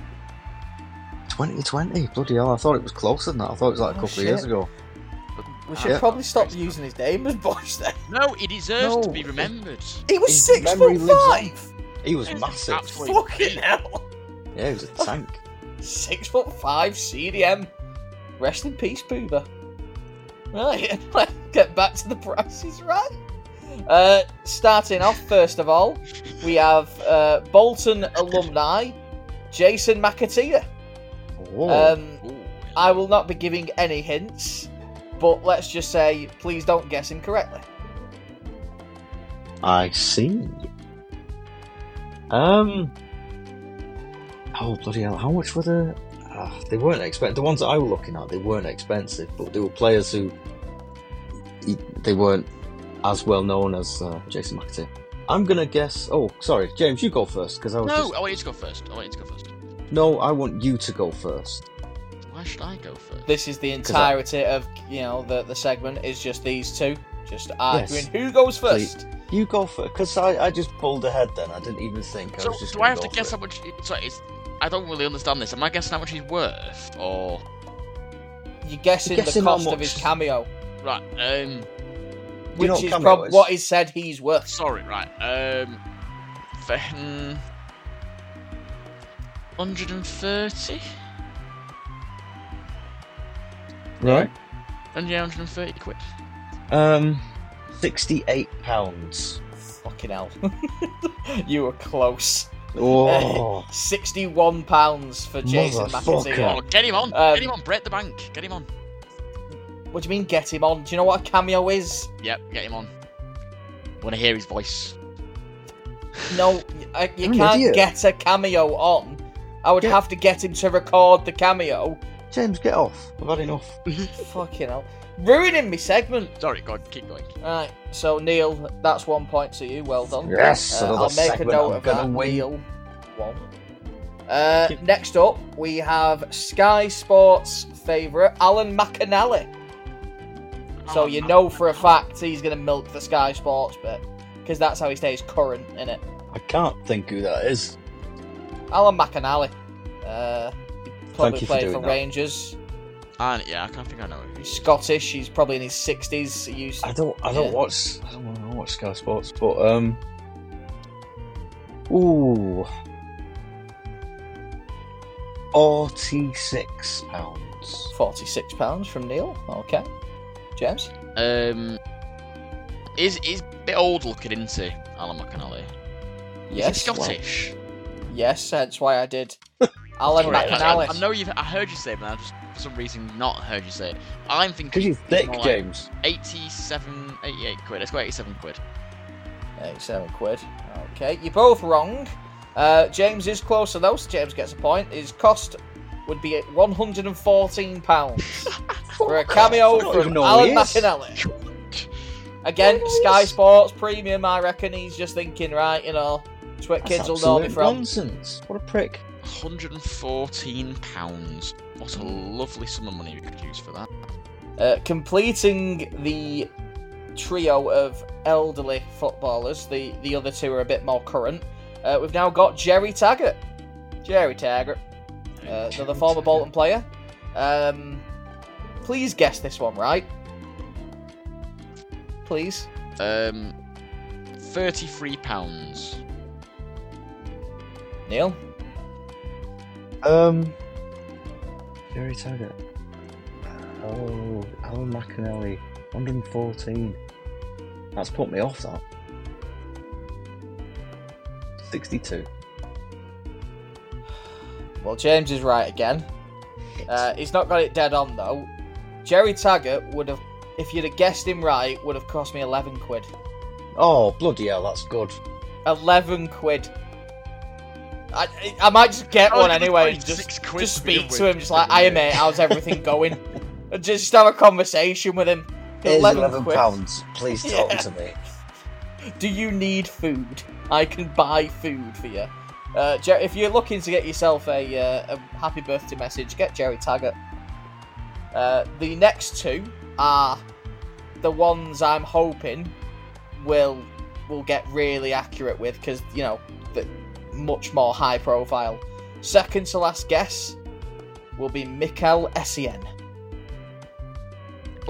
[SPEAKER 2] twenty twenty, bloody hell! I thought it was closer than that. I thought it was like a
[SPEAKER 1] Oh,
[SPEAKER 2] couple of years
[SPEAKER 1] shit.
[SPEAKER 2] ago.
[SPEAKER 1] We should
[SPEAKER 2] Yeah.
[SPEAKER 1] probably stop using his name as Bush then.
[SPEAKER 3] No, he deserves
[SPEAKER 2] No.
[SPEAKER 3] to be remembered.
[SPEAKER 1] He was
[SPEAKER 2] His
[SPEAKER 1] six
[SPEAKER 2] memory
[SPEAKER 1] foot
[SPEAKER 2] lives on.
[SPEAKER 1] five.
[SPEAKER 2] He was
[SPEAKER 3] He's
[SPEAKER 2] massive.
[SPEAKER 3] absolutely-
[SPEAKER 1] Fucking hell.
[SPEAKER 2] Yeah, he was a tank.
[SPEAKER 1] Six foot five C D M. Rest in peace, Boober. Right, let's get back to the prices, right? Uh, starting off, first of all, we have uh, Bolton alumni, Jason McAteer.
[SPEAKER 2] Oh.
[SPEAKER 1] Um,
[SPEAKER 3] Ooh.
[SPEAKER 1] I will not be giving any hints, but let's just say, please don't guess him correctly.
[SPEAKER 2] I see. Um. Oh bloody hell! How much were the? Uh, they weren't expensive. The ones that I was looking at, they weren't expensive, but they were players who he, they weren't as well known as uh, Jason McAteer. I'm gonna guess. Oh, sorry, James, you go first because I was.
[SPEAKER 3] No,
[SPEAKER 2] Just...
[SPEAKER 3] I want you to go first. I want you to go first.
[SPEAKER 2] No, I want you to go first.
[SPEAKER 3] Why should I go first?
[SPEAKER 1] This is the
[SPEAKER 2] 'Cause I-
[SPEAKER 1] entirety of, you know, the, the segment is just these two, just arguing
[SPEAKER 2] Yes.
[SPEAKER 1] who goes
[SPEAKER 2] Please.
[SPEAKER 1] first.
[SPEAKER 2] You go first because I, I just pulled ahead. Then I didn't even think. I
[SPEAKER 3] So,
[SPEAKER 2] was just.
[SPEAKER 3] do
[SPEAKER 2] gonna
[SPEAKER 3] I have
[SPEAKER 2] go
[SPEAKER 3] to guess
[SPEAKER 2] for
[SPEAKER 3] how
[SPEAKER 2] it.
[SPEAKER 3] much? Sorry, it's, I don't really understand this. Am I guessing how much he's worth, or
[SPEAKER 1] You're guessing
[SPEAKER 2] You're guessing
[SPEAKER 1] the
[SPEAKER 2] how
[SPEAKER 1] cost of his
[SPEAKER 2] much-
[SPEAKER 1] cameo,
[SPEAKER 3] right? Um,
[SPEAKER 2] You know
[SPEAKER 1] which
[SPEAKER 2] what
[SPEAKER 1] is
[SPEAKER 2] cameo
[SPEAKER 1] prob-
[SPEAKER 2] is?
[SPEAKER 1] what he said he's worth.
[SPEAKER 3] sorry, right? Um, for, hmm, one hundred thirty.
[SPEAKER 2] Right.
[SPEAKER 3] And yeah, one hundred thirty quid.
[SPEAKER 2] Um, sixty-eight pounds.
[SPEAKER 1] Fucking hell. You were close.
[SPEAKER 2] Oh.
[SPEAKER 1] sixty-one pounds for Jason
[SPEAKER 2] Motherfucker.
[SPEAKER 1] McAteer.
[SPEAKER 3] Oh, get him on!
[SPEAKER 1] Um,
[SPEAKER 3] get him on! Break the bank! Get him on!
[SPEAKER 1] What do you mean get him on? Do you know what a cameo is?
[SPEAKER 3] Yep, get him on. Want to hear his voice?
[SPEAKER 1] No, uh, you
[SPEAKER 2] I'm an
[SPEAKER 1] can't
[SPEAKER 2] idiot.
[SPEAKER 1] get a cameo on. I would
[SPEAKER 2] Yeah.
[SPEAKER 1] have to get him to record the cameo.
[SPEAKER 2] James, get off. I've had enough.
[SPEAKER 1] Fucking hell. Ruining me segment.
[SPEAKER 3] Sorry, go on, keep going.
[SPEAKER 1] Right, so Neil, that's one point to you. Well done.
[SPEAKER 2] Yes,
[SPEAKER 1] Uh,
[SPEAKER 2] another
[SPEAKER 1] I'll make a
[SPEAKER 2] segment
[SPEAKER 1] note
[SPEAKER 2] I'm
[SPEAKER 1] of
[SPEAKER 2] gonna
[SPEAKER 1] that.
[SPEAKER 2] win.
[SPEAKER 1] Neil, one. Uh, next up, we have Sky Sports favourite Alan McAnally. So
[SPEAKER 3] Oh,
[SPEAKER 1] you
[SPEAKER 3] man.
[SPEAKER 1] know for a fact he's going to milk the Sky Sports bit, because that's how he stays current in it.
[SPEAKER 2] I can't think who that is.
[SPEAKER 1] Alan McAnally. Uh, he probably
[SPEAKER 2] you for
[SPEAKER 1] played
[SPEAKER 2] doing
[SPEAKER 1] for
[SPEAKER 2] that.
[SPEAKER 1] Rangers.
[SPEAKER 3] And yeah, I can't think I know who he
[SPEAKER 1] He's
[SPEAKER 3] is.
[SPEAKER 1] Scottish. He's probably in his sixties. He used
[SPEAKER 2] I don't. I don't
[SPEAKER 1] Yeah.
[SPEAKER 2] watch. I don't want to watch Sky Sports, but um. Ooh. Forty-six pounds.
[SPEAKER 1] forty-six pounds from Neil. Okay. James?
[SPEAKER 3] Um, is is a bit old looking, isn't he, Alan McAnally?
[SPEAKER 1] Yes.
[SPEAKER 3] Is he Scottish?
[SPEAKER 1] Yes, that's why I did. Alan
[SPEAKER 3] Sorry, I, I,
[SPEAKER 1] McAnally.
[SPEAKER 3] I know you've. I heard you say it, but I just for some reason not heard you say it. I'm thinking.
[SPEAKER 2] Because you're thick,
[SPEAKER 3] more like
[SPEAKER 2] James.
[SPEAKER 3] eighty-seven, eighty-eight quid. Let's go eighty-seven quid.
[SPEAKER 1] eighty-seven quid. Okay, you're both wrong. Uh, James is closer though, so James gets a point. His cost would be at one hundred fourteen pounds for a cameo
[SPEAKER 2] I don't
[SPEAKER 1] from
[SPEAKER 2] even know
[SPEAKER 1] Alan
[SPEAKER 2] who he is.
[SPEAKER 1] McAnally. Again, Sky Sports Premium, I reckon he's just thinking, right, you know, it's what
[SPEAKER 2] That's
[SPEAKER 1] kids will know me
[SPEAKER 2] absolute
[SPEAKER 1] from.
[SPEAKER 2] nonsense. What a prick.
[SPEAKER 3] one hundred fourteen pounds. What a lovely sum of money we could use for that.
[SPEAKER 1] Uh, completing the trio of elderly footballers, the, the other two are a bit more current. Uh, we've now got Jerry Taggart. Jerry Taggart, uh, another former Bolton player. Um, please guess this one right. Please.
[SPEAKER 3] Um, thirty-three pounds.
[SPEAKER 1] Neil?
[SPEAKER 2] Um. Jerry Taggart. Oh, Alan McAnally. one hundred fourteen. That's put me off, that. sixty-two.
[SPEAKER 1] Well, James is right again. Uh, he's not got it dead on, though. Jerry Taggart would have, if you'd have guessed him right, would have cost me eleven quid.
[SPEAKER 2] Oh, bloody hell, that's good.
[SPEAKER 1] eleven quid. I, I might just get
[SPEAKER 3] I was
[SPEAKER 1] one
[SPEAKER 3] gonna
[SPEAKER 1] anyway
[SPEAKER 3] say
[SPEAKER 1] and just,
[SPEAKER 3] six quid
[SPEAKER 1] just
[SPEAKER 3] to begin
[SPEAKER 1] speak
[SPEAKER 3] with.
[SPEAKER 1] to him, just like, hiya mate, how's everything going? And just have a conversation with him.
[SPEAKER 2] Here's
[SPEAKER 1] eleven
[SPEAKER 2] eleven
[SPEAKER 1] quid.
[SPEAKER 2] pounds. Please talk
[SPEAKER 1] Yeah.
[SPEAKER 2] to me.
[SPEAKER 1] Do you need food? I can buy food for you. Uh, Jer- if you're looking to get yourself a, uh, a happy birthday message, get Jerry Taggart. Uh, the next two are the ones I'm hoping will will get really accurate with, because, you know, the much more high profile. Second to last guess will be Mikel Essien.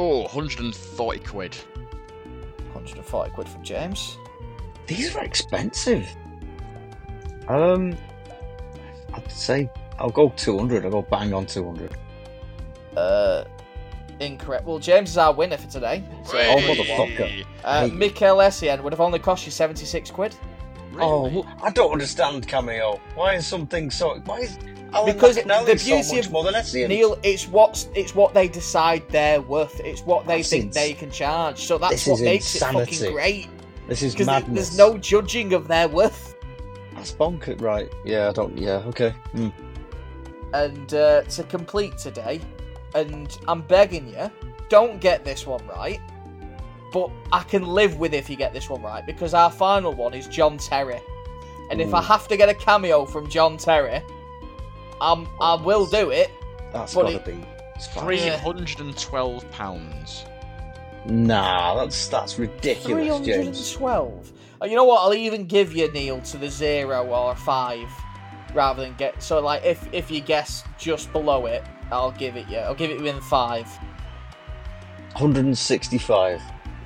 [SPEAKER 3] Oh, one hundred forty quid.
[SPEAKER 1] one hundred forty quid from James.
[SPEAKER 2] These are expensive. Um, I'd say I'll go two hundred. I'll go bang on two hundred.
[SPEAKER 1] Uh, incorrect. Well, James is our winner for today. So,
[SPEAKER 2] Oh, motherfucker.
[SPEAKER 1] uh,
[SPEAKER 2] Hey.
[SPEAKER 1] Mikel Essien would have only cost you seventy-six quid.
[SPEAKER 3] Really?
[SPEAKER 2] Oh, well, I don't understand Cameo. Why is something so? Why is Alan
[SPEAKER 1] Because
[SPEAKER 2] McAnally
[SPEAKER 1] the
[SPEAKER 2] so
[SPEAKER 1] beauty
[SPEAKER 2] much
[SPEAKER 1] of-
[SPEAKER 2] more than Essien?
[SPEAKER 1] Neil, it's what's it's what they decide they're worth. It's what they
[SPEAKER 2] That's
[SPEAKER 1] think
[SPEAKER 2] ins-
[SPEAKER 1] they can charge. So that's
[SPEAKER 2] This
[SPEAKER 1] what
[SPEAKER 2] is
[SPEAKER 1] makes it
[SPEAKER 2] insanity.
[SPEAKER 1] fucking great.
[SPEAKER 2] This is
[SPEAKER 1] Because
[SPEAKER 2] madness.
[SPEAKER 1] there's no judging of their worth.
[SPEAKER 2] That's bonkers, right? Yeah, I don't. Yeah, okay. Mm.
[SPEAKER 1] And uh, to complete today, and I'm begging you, don't get this one right. But I can live with if you get this one right, because our final one is John Terry. And if I
[SPEAKER 2] Ooh.
[SPEAKER 1] have to get a cameo from John Terry, I'm, I will do it.
[SPEAKER 2] That's
[SPEAKER 1] But
[SPEAKER 2] gotta
[SPEAKER 1] it-
[SPEAKER 2] be. Spicy.
[SPEAKER 3] Three hundred and twelve pounds.
[SPEAKER 2] Nah, that's that's ridiculous, James.
[SPEAKER 1] three hundred twelve. Oh, you know what? I'll even give you, Neil, to the zero or five, rather than get. So, like, if if you guess just below it, I'll give it you. I'll give it you in five.
[SPEAKER 2] one hundred sixty-five.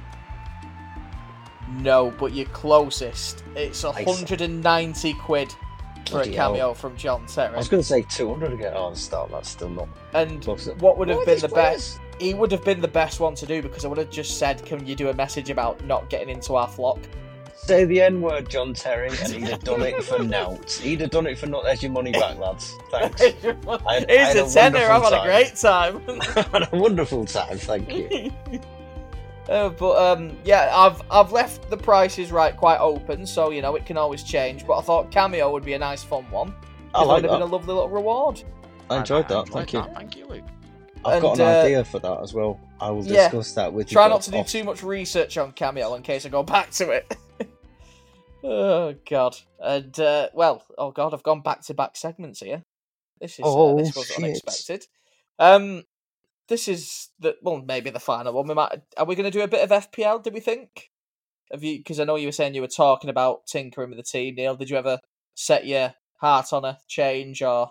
[SPEAKER 1] No, but you're closest. It's a
[SPEAKER 2] Nice.
[SPEAKER 1] hundred and ninety quid for a
[SPEAKER 2] Bloody hell.
[SPEAKER 1] cameo from John Terry.
[SPEAKER 2] I was going to say two hundred again. Oh, the start. That's still not
[SPEAKER 1] And
[SPEAKER 2] close.
[SPEAKER 1] what would have
[SPEAKER 2] What are
[SPEAKER 1] been
[SPEAKER 2] these
[SPEAKER 1] the
[SPEAKER 2] players?
[SPEAKER 1] best? He would have been the best one to do, because I would have just said, "Can you do a message about not getting into our flock?"
[SPEAKER 2] Say the N word, John Terry, and he'd have done it for nout. He'd have done it for nout. There's your money back, lads. Thanks. I had- I
[SPEAKER 1] Here's
[SPEAKER 2] had
[SPEAKER 1] a
[SPEAKER 2] a
[SPEAKER 1] tenner. I've had
[SPEAKER 2] wonderful
[SPEAKER 1] a great time.
[SPEAKER 2] Had a wonderful time. Thank you.
[SPEAKER 1] Uh, but um, yeah, I've I've left the prices right quite open, so you know it can always change. But I thought cameo would be a nice fun one.
[SPEAKER 2] I
[SPEAKER 1] It
[SPEAKER 2] like
[SPEAKER 1] would have
[SPEAKER 2] that.
[SPEAKER 1] been a lovely little reward.
[SPEAKER 2] I enjoyed that.
[SPEAKER 3] enjoyed
[SPEAKER 2] Thank you.
[SPEAKER 3] that. Thank you, Luke.
[SPEAKER 2] I've got
[SPEAKER 1] And,
[SPEAKER 2] an
[SPEAKER 1] uh,
[SPEAKER 2] idea for that as well. I will
[SPEAKER 1] yeah.
[SPEAKER 2] discuss that with you.
[SPEAKER 1] Try
[SPEAKER 2] both
[SPEAKER 1] not to do
[SPEAKER 2] off.
[SPEAKER 1] too much research on cameo in case I go back to it. Oh god, and uh, well, oh god, I've gone back to back segments here. This is
[SPEAKER 2] Oh,
[SPEAKER 1] uh, this was
[SPEAKER 2] shit.
[SPEAKER 1] unexpected. Um, this is the well, maybe the final one. We might. Are we going to do a bit of F P L? Do we think? Have you? Because I know you were saying you were talking about tinkering with the team. Neil, did you ever set your heart on a change or?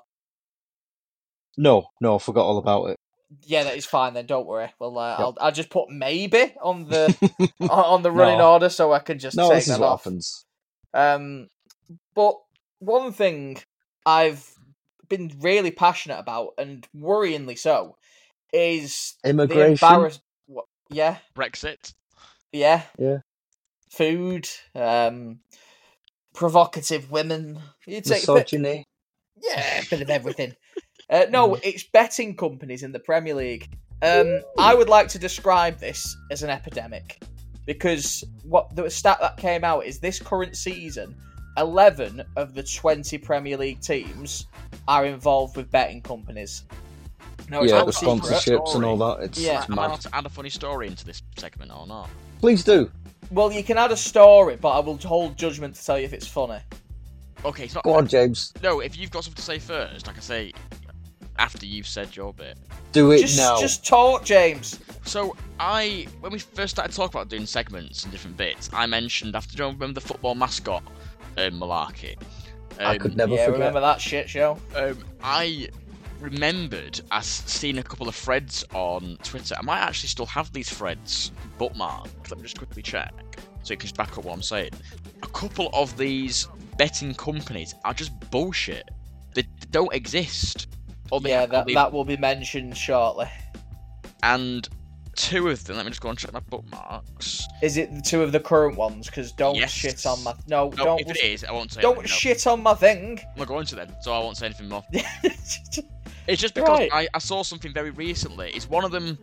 [SPEAKER 2] No, no, I forgot all about it.
[SPEAKER 1] Yeah, that is fine then. Don't worry. Well, uh,
[SPEAKER 2] Yep.
[SPEAKER 1] I'll I'll just put maybe on the on the running
[SPEAKER 2] No.
[SPEAKER 1] order so I can just
[SPEAKER 2] No,
[SPEAKER 1] take
[SPEAKER 2] this is
[SPEAKER 1] that
[SPEAKER 2] what
[SPEAKER 1] off.
[SPEAKER 2] happens.
[SPEAKER 1] Um, but one thing I've been really passionate about, and worryingly so, is the
[SPEAKER 2] Immigration.
[SPEAKER 1] embarrass. What? Yeah,
[SPEAKER 3] Brexit.
[SPEAKER 1] yeah,
[SPEAKER 2] Yeah.
[SPEAKER 1] food, um, provocative women. You take a bit,
[SPEAKER 2] Misogyny.
[SPEAKER 1] yeah, a bit of everything. Uh, no, it's betting companies in the Premier League. Um, I would like to describe this as an epidemic, because what the stat that came out is this current season, eleven of the twenty Premier League teams are involved with betting companies. Now, it's
[SPEAKER 2] Yeah,
[SPEAKER 1] no
[SPEAKER 2] the
[SPEAKER 1] secret.
[SPEAKER 2] sponsorships and all that. It's,
[SPEAKER 1] Yeah.
[SPEAKER 2] it's
[SPEAKER 3] Am I
[SPEAKER 2] mad.
[SPEAKER 3] allowed to add a funny story into this segment or not?
[SPEAKER 2] Please do.
[SPEAKER 1] Well, you can add a story, but I will hold judgment to tell you if it's funny.
[SPEAKER 3] Okay, it's not.
[SPEAKER 2] Go on, James.
[SPEAKER 3] No, if you've got something to say first, I can say after you've said your bit.
[SPEAKER 2] Do it
[SPEAKER 1] Just,
[SPEAKER 2] now.
[SPEAKER 1] just talk, James.
[SPEAKER 3] So I, when we first started talking about doing segments and different bits, I mentioned after. Do you remember the football mascot um, malarkey? Um,
[SPEAKER 2] I could never
[SPEAKER 1] Yeah,
[SPEAKER 2] forget.
[SPEAKER 1] remember that shit show?
[SPEAKER 3] Um, I remembered us seeing a couple of threads on Twitter. I might actually still have these threads bookmarked. Let me just quickly check so you can just back up what I'm saying. A couple of these betting companies are just bullshit. They, they don't exist. Or they,
[SPEAKER 1] Yeah,
[SPEAKER 3] or
[SPEAKER 1] that,
[SPEAKER 3] they-
[SPEAKER 1] that will be mentioned shortly.
[SPEAKER 3] And two of them. Let me just go and check my bookmarks.
[SPEAKER 1] Is it the two of the current ones? Because don't
[SPEAKER 3] Yes.
[SPEAKER 1] shit on my... No,
[SPEAKER 3] No,
[SPEAKER 1] don't...
[SPEAKER 3] if it is, I won't say.
[SPEAKER 1] Don't
[SPEAKER 3] anything, no.
[SPEAKER 1] shit on my thing.
[SPEAKER 3] I'm not going to then, so I won't say anything more. It's just because
[SPEAKER 1] Right.
[SPEAKER 3] I, I saw something very recently. Is one of them,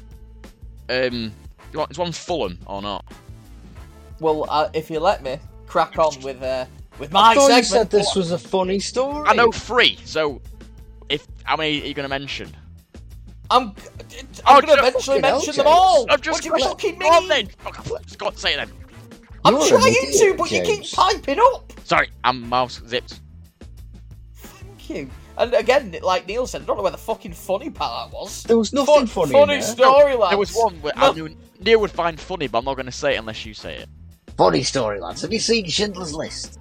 [SPEAKER 3] um, is one Fulham or not?
[SPEAKER 1] Well, uh, if you let me crack on with uh, with my
[SPEAKER 2] I thought
[SPEAKER 1] segment.
[SPEAKER 2] you said this was a funny story.
[SPEAKER 3] I know three. So, if how many are you going to mention?
[SPEAKER 1] I'm,
[SPEAKER 3] Oh,
[SPEAKER 1] I'm going to
[SPEAKER 3] just-
[SPEAKER 1] eventually
[SPEAKER 2] fucking hell,
[SPEAKER 1] mention them
[SPEAKER 2] James.
[SPEAKER 1] all.
[SPEAKER 3] I'm just
[SPEAKER 1] what do you fucking
[SPEAKER 3] Go on
[SPEAKER 1] mean?
[SPEAKER 3] then. Okay, just go on, say it then.
[SPEAKER 1] I'm
[SPEAKER 2] You're an
[SPEAKER 1] trying
[SPEAKER 2] idiot,
[SPEAKER 1] to, but you keep
[SPEAKER 2] James.
[SPEAKER 1] piping up.
[SPEAKER 3] Sorry, I'm mouse zipped.
[SPEAKER 1] Thank you. And again, like Neil said, I don't know where the fucking funny part was.
[SPEAKER 2] There was nothing
[SPEAKER 1] Fun-
[SPEAKER 2] funny.
[SPEAKER 1] funny
[SPEAKER 2] in there.
[SPEAKER 1] story, lads.
[SPEAKER 3] There was one where I knew Neil would find funny, but I'm not going to say it unless you say it.
[SPEAKER 2] Funny story, lads. Have you seen Schindler's List?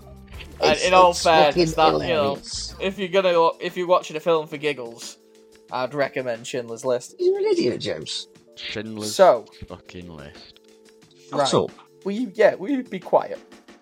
[SPEAKER 1] And
[SPEAKER 2] It's-
[SPEAKER 1] in all
[SPEAKER 2] it's
[SPEAKER 1] fairness,
[SPEAKER 2] fucking
[SPEAKER 1] that you know,
[SPEAKER 2] hilarious.
[SPEAKER 1] if you're gonna, if you're watching a film for giggles, I'd recommend Schindler's List.
[SPEAKER 2] You're an idiot, James.
[SPEAKER 3] Schindler's
[SPEAKER 1] So,
[SPEAKER 3] fucking List.
[SPEAKER 1] right.
[SPEAKER 2] So,
[SPEAKER 1] Will you, yeah, will you be quiet?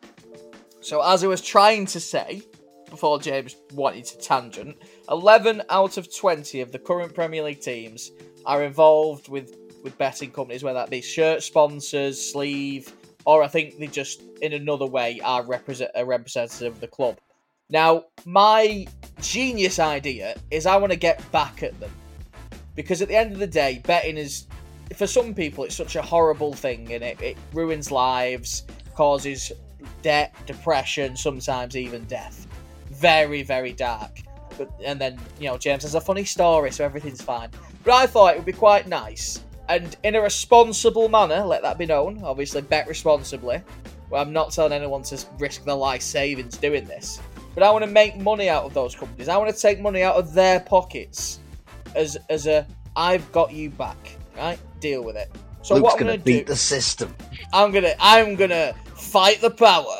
[SPEAKER 1] So, as I was trying to say, before James wanted to tangent, eleven out of twenty of the current Premier League teams are involved with, with betting companies, whether that be shirt sponsors, sleeve, or I think they just, in another way, are represent, a representative of the club. Now, my genius idea is I want to get back at them. Because at the end of the day, betting is, for some people, it's such a horrible thing, and it, it ruins lives, causes debt, depression, sometimes even death. Very, very dark. But and then, you know, James has a funny story, so everything's fine. But I thought it would be quite nice, and in a responsible manner, let that be known, obviously bet responsibly. Well, I'm not telling anyone to risk their life savings doing this. But I want to make money out of those companies. I want to take money out of their pockets as as a, I've got you back, right? Deal with it. So
[SPEAKER 2] Luke's
[SPEAKER 1] what I'm
[SPEAKER 2] gonna
[SPEAKER 1] going to
[SPEAKER 2] beat
[SPEAKER 1] do,
[SPEAKER 2] the system.
[SPEAKER 1] I'm gonna I'm gonna fight the power.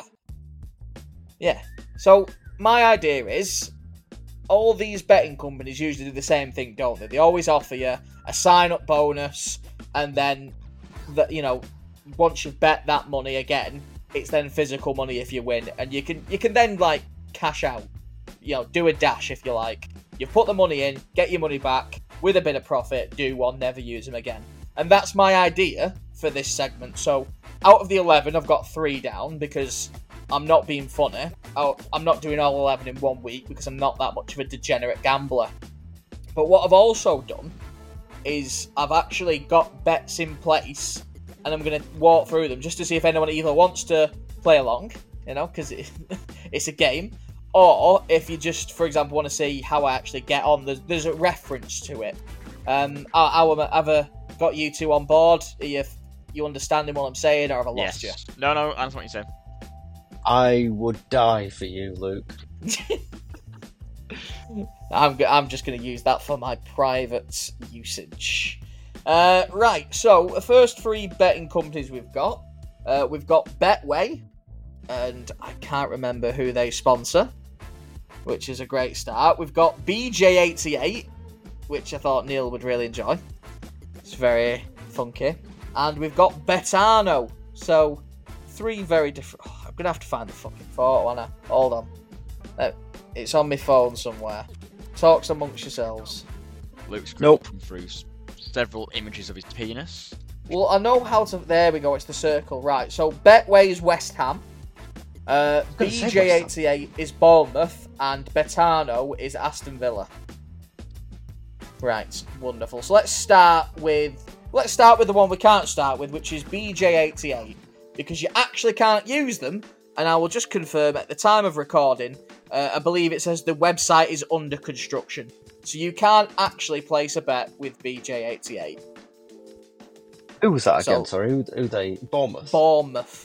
[SPEAKER 1] Yeah. So my idea is, all these betting companies usually do the same thing, don't they? They always offer you a sign-up bonus, and then, the, you know, once you've bet that money again, it's then physical money if you win, and you can you can then like cash out, you know, do a dash if you like. You put the money in, get your money back with a bit of profit, do one, never use them again. And that's my idea for this segment. So out of the eleven, I've got three down because I'm not being funny. I'm not doing all eleven in one week because I'm not that much of a degenerate gambler. But what I've also done is I've actually got bets in place, and I'm going to walk through them just to see if anyone either wants to play along, you know, because it, it's a game, or if you just, for example, want to see how I actually get on. There's, there's a reference to it. Um, I, I, have I got you two on board? Are you, you understanding what I'm saying, or have I lost
[SPEAKER 3] Yes.
[SPEAKER 1] you?
[SPEAKER 3] No, no, that's what you said.
[SPEAKER 2] I would die for you, Luke.
[SPEAKER 1] I'm I'm just going to use that for my private usage. Uh, right, so the first three betting companies we've got, uh, we've got Betway, and I can't remember who they sponsor, which is a great start. We've got B J eighty-eight, which I thought Neil would really enjoy. It's very funky. And we've got Betano. So, three very different... Oh, I'm going to have to find the fucking photo, aren't I? Hold on. Uh, it's on my phone somewhere. Talks amongst yourselves.
[SPEAKER 3] Luke's
[SPEAKER 2] Nope.
[SPEAKER 3] going through s- several images of his penis.
[SPEAKER 1] Well, I know how to... There we go, it's the circle. Right, so Betway is West Ham. Uh,
[SPEAKER 2] gonna say
[SPEAKER 1] B J eighty-eight is Bournemouth. And Betano is Aston Villa. Right, wonderful. So let's start with... Let's start with the one we can't start with, which is B J eighty-eight. Because you actually can't use them. And I will just confirm, at the time of recording, uh, I believe it says the website is under construction. So you can't actually place a bet with B J eighty-eight.
[SPEAKER 2] Who was that again?
[SPEAKER 1] So-
[SPEAKER 2] Sorry, who, who they? Bournemouth.
[SPEAKER 1] Bournemouth.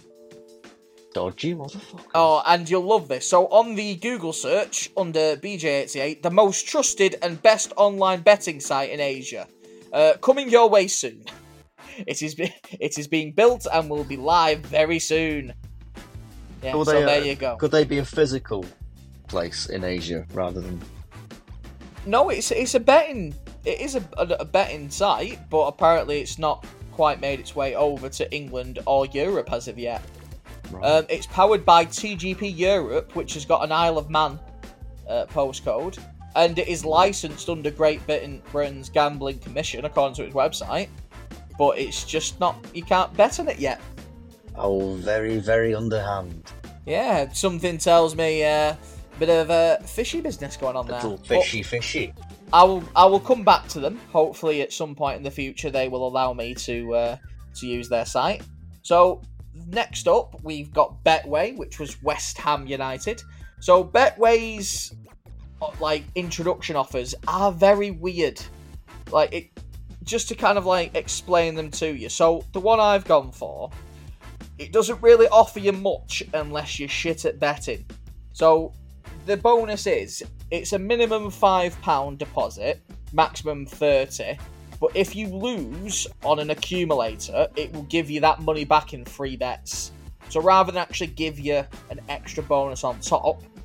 [SPEAKER 2] Dodgy motherfucker.
[SPEAKER 1] Oh, and you'll love this. So on the Google search, under B J eighty-eight, the most trusted and best online betting site in Asia. Uh, coming your way soon. It is, be- it is being built and will be live very soon. Yeah,
[SPEAKER 2] Could
[SPEAKER 1] so
[SPEAKER 2] they,
[SPEAKER 1] there
[SPEAKER 2] uh,
[SPEAKER 1] you go.
[SPEAKER 2] Could they be a physical place in Asia rather than?
[SPEAKER 1] No, it's it's a betting. It is a, a, a betting site, but apparently it's not quite made its way over to England or Europe as of yet.
[SPEAKER 2] Right.
[SPEAKER 1] Um, it's powered by T G P Europe, which has got an Isle of Man uh, postcode, and it is licensed under Great Britain, Britain's Gambling Commission, according to its website. But it's just not. You can't bet on it yet.
[SPEAKER 2] Oh, very, very underhand.
[SPEAKER 1] Yeah, something tells me uh, a bit of a fishy business going on there.
[SPEAKER 2] Little
[SPEAKER 1] But
[SPEAKER 2] fishy, fishy.
[SPEAKER 1] I will. I will come back to them. Hopefully, at some point in the future, they will allow me to uh, to use their site. So next up, we've got Betway, which was West Ham United. So Betway's like introduction offers are very weird. Like it, just to kind of like explain them to you. So the one I've gone for, it doesn't really offer you much unless you're shit at betting. So the bonus is, it's a minimum five pound deposit, maximum thirty, but if you lose on an accumulator, it will give you that money back in free bets. So rather than actually give you an extra bonus on top,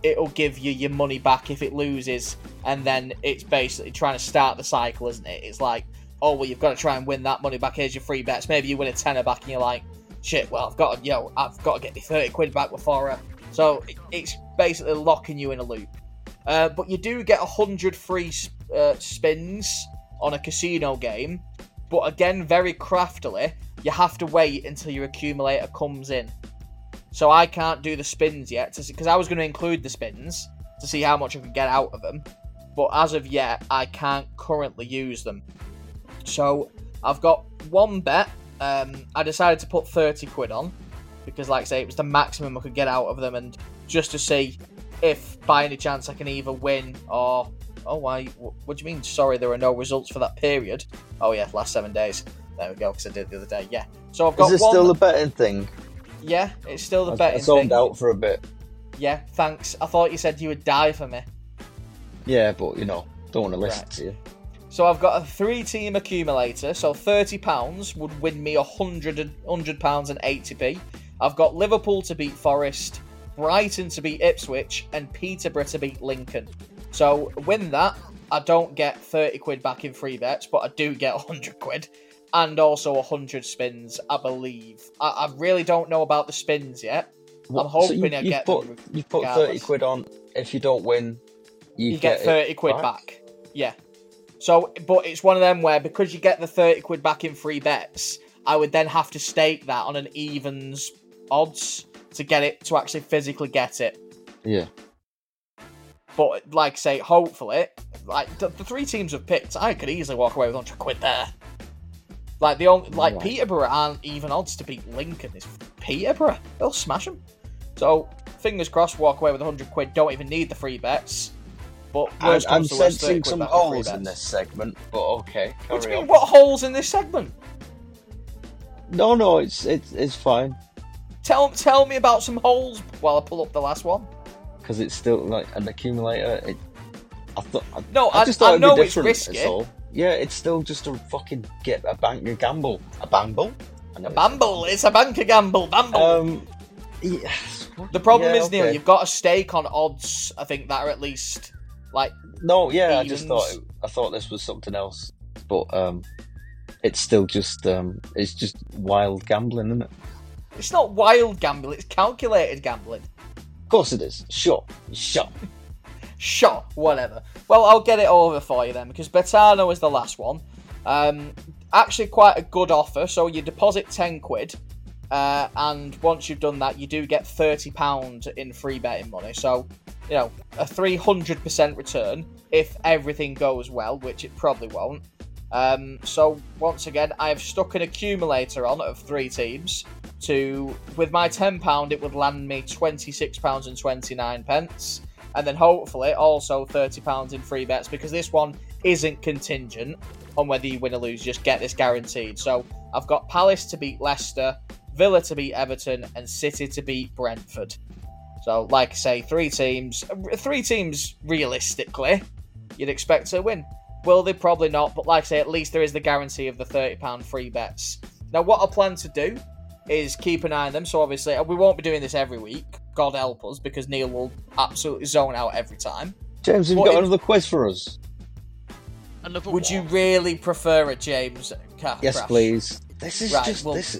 [SPEAKER 1] it'll give you your money back if it loses, and then it's basically trying to start the cycle, isn't it? It's like, oh, well, you've got to try and win that money back. Here's your free bets. Maybe you win a tenner back, and you're like, shit, well, I've got to, yo, I've got to get me thirty quid back before. Uh... So it's basically locking you in a loop. Uh, but you do get one hundred free uh, spins on a casino game. But again, very craftily, you have to wait until your accumulator comes in. So I can't do the spins yet, because I was going to include the spins to see how much I could get out of them. But as of yet, I can't currently use them. So I've got one bet. Um, I decided to put thirty quid on, because like I say, it was the maximum I could get out of them, and just to see if by any chance I can either win or... Oh, why? What do you mean? Sorry, there are no results for that period. Oh yeah, last seven days. There we go, because I did it the other day. Yeah. So I've got.
[SPEAKER 2] Is this
[SPEAKER 1] one...
[SPEAKER 2] still a betting thing?
[SPEAKER 1] Yeah, it's still the
[SPEAKER 2] I,
[SPEAKER 1] betting
[SPEAKER 2] I zoned
[SPEAKER 1] thing.
[SPEAKER 2] out for a bit.
[SPEAKER 1] Yeah, thanks. I thought you said you would die for me.
[SPEAKER 2] Yeah, but you know, don't want to listen
[SPEAKER 1] Right.
[SPEAKER 2] to you.
[SPEAKER 1] So I've got a three-team accumulator. So thirty pounds would win me one hundred pounds and eighty p. I've got Liverpool to beat Forest, Brighton to beat Ipswich, and Peterborough to beat Lincoln. So win that, I don't get thirty quid back in free bets, but I do get one hundred quid. And also one hundred spins, I believe. I, I really don't know about the spins yet.
[SPEAKER 2] What,
[SPEAKER 1] I'm hoping
[SPEAKER 2] so you,
[SPEAKER 1] I
[SPEAKER 2] you
[SPEAKER 1] get
[SPEAKER 2] put,
[SPEAKER 1] them
[SPEAKER 2] You put
[SPEAKER 1] regardless.
[SPEAKER 2] thirty quid on. If you don't win, you,
[SPEAKER 1] You get thirty
[SPEAKER 2] it
[SPEAKER 1] quid back. Yeah. So, but it's one of them where, because you get the thirty quid back in free bets, I would then have to stake that on an evens odds to get it, to actually physically get it.
[SPEAKER 2] Yeah.
[SPEAKER 1] But, like I say, hopefully, like, the, the three teams have picked, I could easily walk away with one hundred quid there. Like, the only, like,
[SPEAKER 2] Right.
[SPEAKER 1] Peterborough aren't even odds to beat Lincoln. It's Peterborough. They'll smash them. So, fingers crossed, walk away with one hundred quid. Don't even need the free bets. But
[SPEAKER 2] I'm,
[SPEAKER 1] worst
[SPEAKER 2] I'm
[SPEAKER 1] comes to worst, thirty
[SPEAKER 2] sensing
[SPEAKER 1] quid
[SPEAKER 2] some
[SPEAKER 1] back in free
[SPEAKER 2] holes in
[SPEAKER 1] bets.
[SPEAKER 2] this segment, but okay.
[SPEAKER 1] What do
[SPEAKER 2] carry
[SPEAKER 1] you
[SPEAKER 2] on.
[SPEAKER 1] mean, what holes in this segment?
[SPEAKER 2] No, no, it's it's it's fine
[SPEAKER 1] Tell tell me about some holes while I pull up the last one.
[SPEAKER 2] because it's still like an accumulator. It, I thought. I,
[SPEAKER 1] No,
[SPEAKER 2] I
[SPEAKER 1] I,
[SPEAKER 2] just thought
[SPEAKER 1] I
[SPEAKER 2] it'd
[SPEAKER 1] know
[SPEAKER 2] be
[SPEAKER 1] it's
[SPEAKER 2] different.
[SPEAKER 1] risky.
[SPEAKER 2] that's all. Yeah, it's still just a fucking get a bank a gamble, a bamble. I know
[SPEAKER 1] A
[SPEAKER 2] it's-
[SPEAKER 1] bamble. It's a banker gamble. Bamble.
[SPEAKER 2] Um, yeah,
[SPEAKER 1] the problem
[SPEAKER 2] yeah,
[SPEAKER 1] is, Neil,
[SPEAKER 2] okay.
[SPEAKER 1] you've got a stake on odds. I think that are at least like.
[SPEAKER 2] No, yeah, I just
[SPEAKER 1] Evens.
[SPEAKER 2] thought it, I thought this was something else, but um, it's still just um, it's just wild gambling, isn't it?
[SPEAKER 1] It's not wild gambling. It's calculated gambling.
[SPEAKER 2] Of course it is. Sure, sure.
[SPEAKER 1] Sure, whatever. Well, I'll get it over for you then, because Betano is the last one. Um, actually, quite a good offer. So you deposit ten quid, uh, and once you've done that, you do get thirty pounds in free betting money. So, you know, a three hundred percent return if everything goes well, which it probably won't. Um, so, once again, I have stuck an accumulator on of three teams. To with my ten pounds, it would land me twenty-six pounds and twenty-nine pence. And then hopefully also thirty pounds in free bets, because this one isn't contingent on whether you win or lose. Just get this guaranteed. So I've got Palace to beat Leicester, Villa to beat Everton, and City to beat Brentford. So, like I say, three teams. Three teams, realistically, you'd expect to win. Will they? Probably not. But like I say, at least there is the guarantee of the thirty pounds free bets. Now, what I plan to do is keep an eye on them. So obviously, we won't be doing this every week. God help us, because Neil will absolutely zone out every time.
[SPEAKER 2] James, have you
[SPEAKER 1] What
[SPEAKER 2] got
[SPEAKER 1] if-
[SPEAKER 2] another quiz for us?
[SPEAKER 3] Another
[SPEAKER 1] Would
[SPEAKER 3] one.
[SPEAKER 1] you really prefer it, James? Car
[SPEAKER 2] Yes,
[SPEAKER 1] crash?
[SPEAKER 2] please. This is
[SPEAKER 1] Right,
[SPEAKER 2] just
[SPEAKER 1] well-
[SPEAKER 2] this.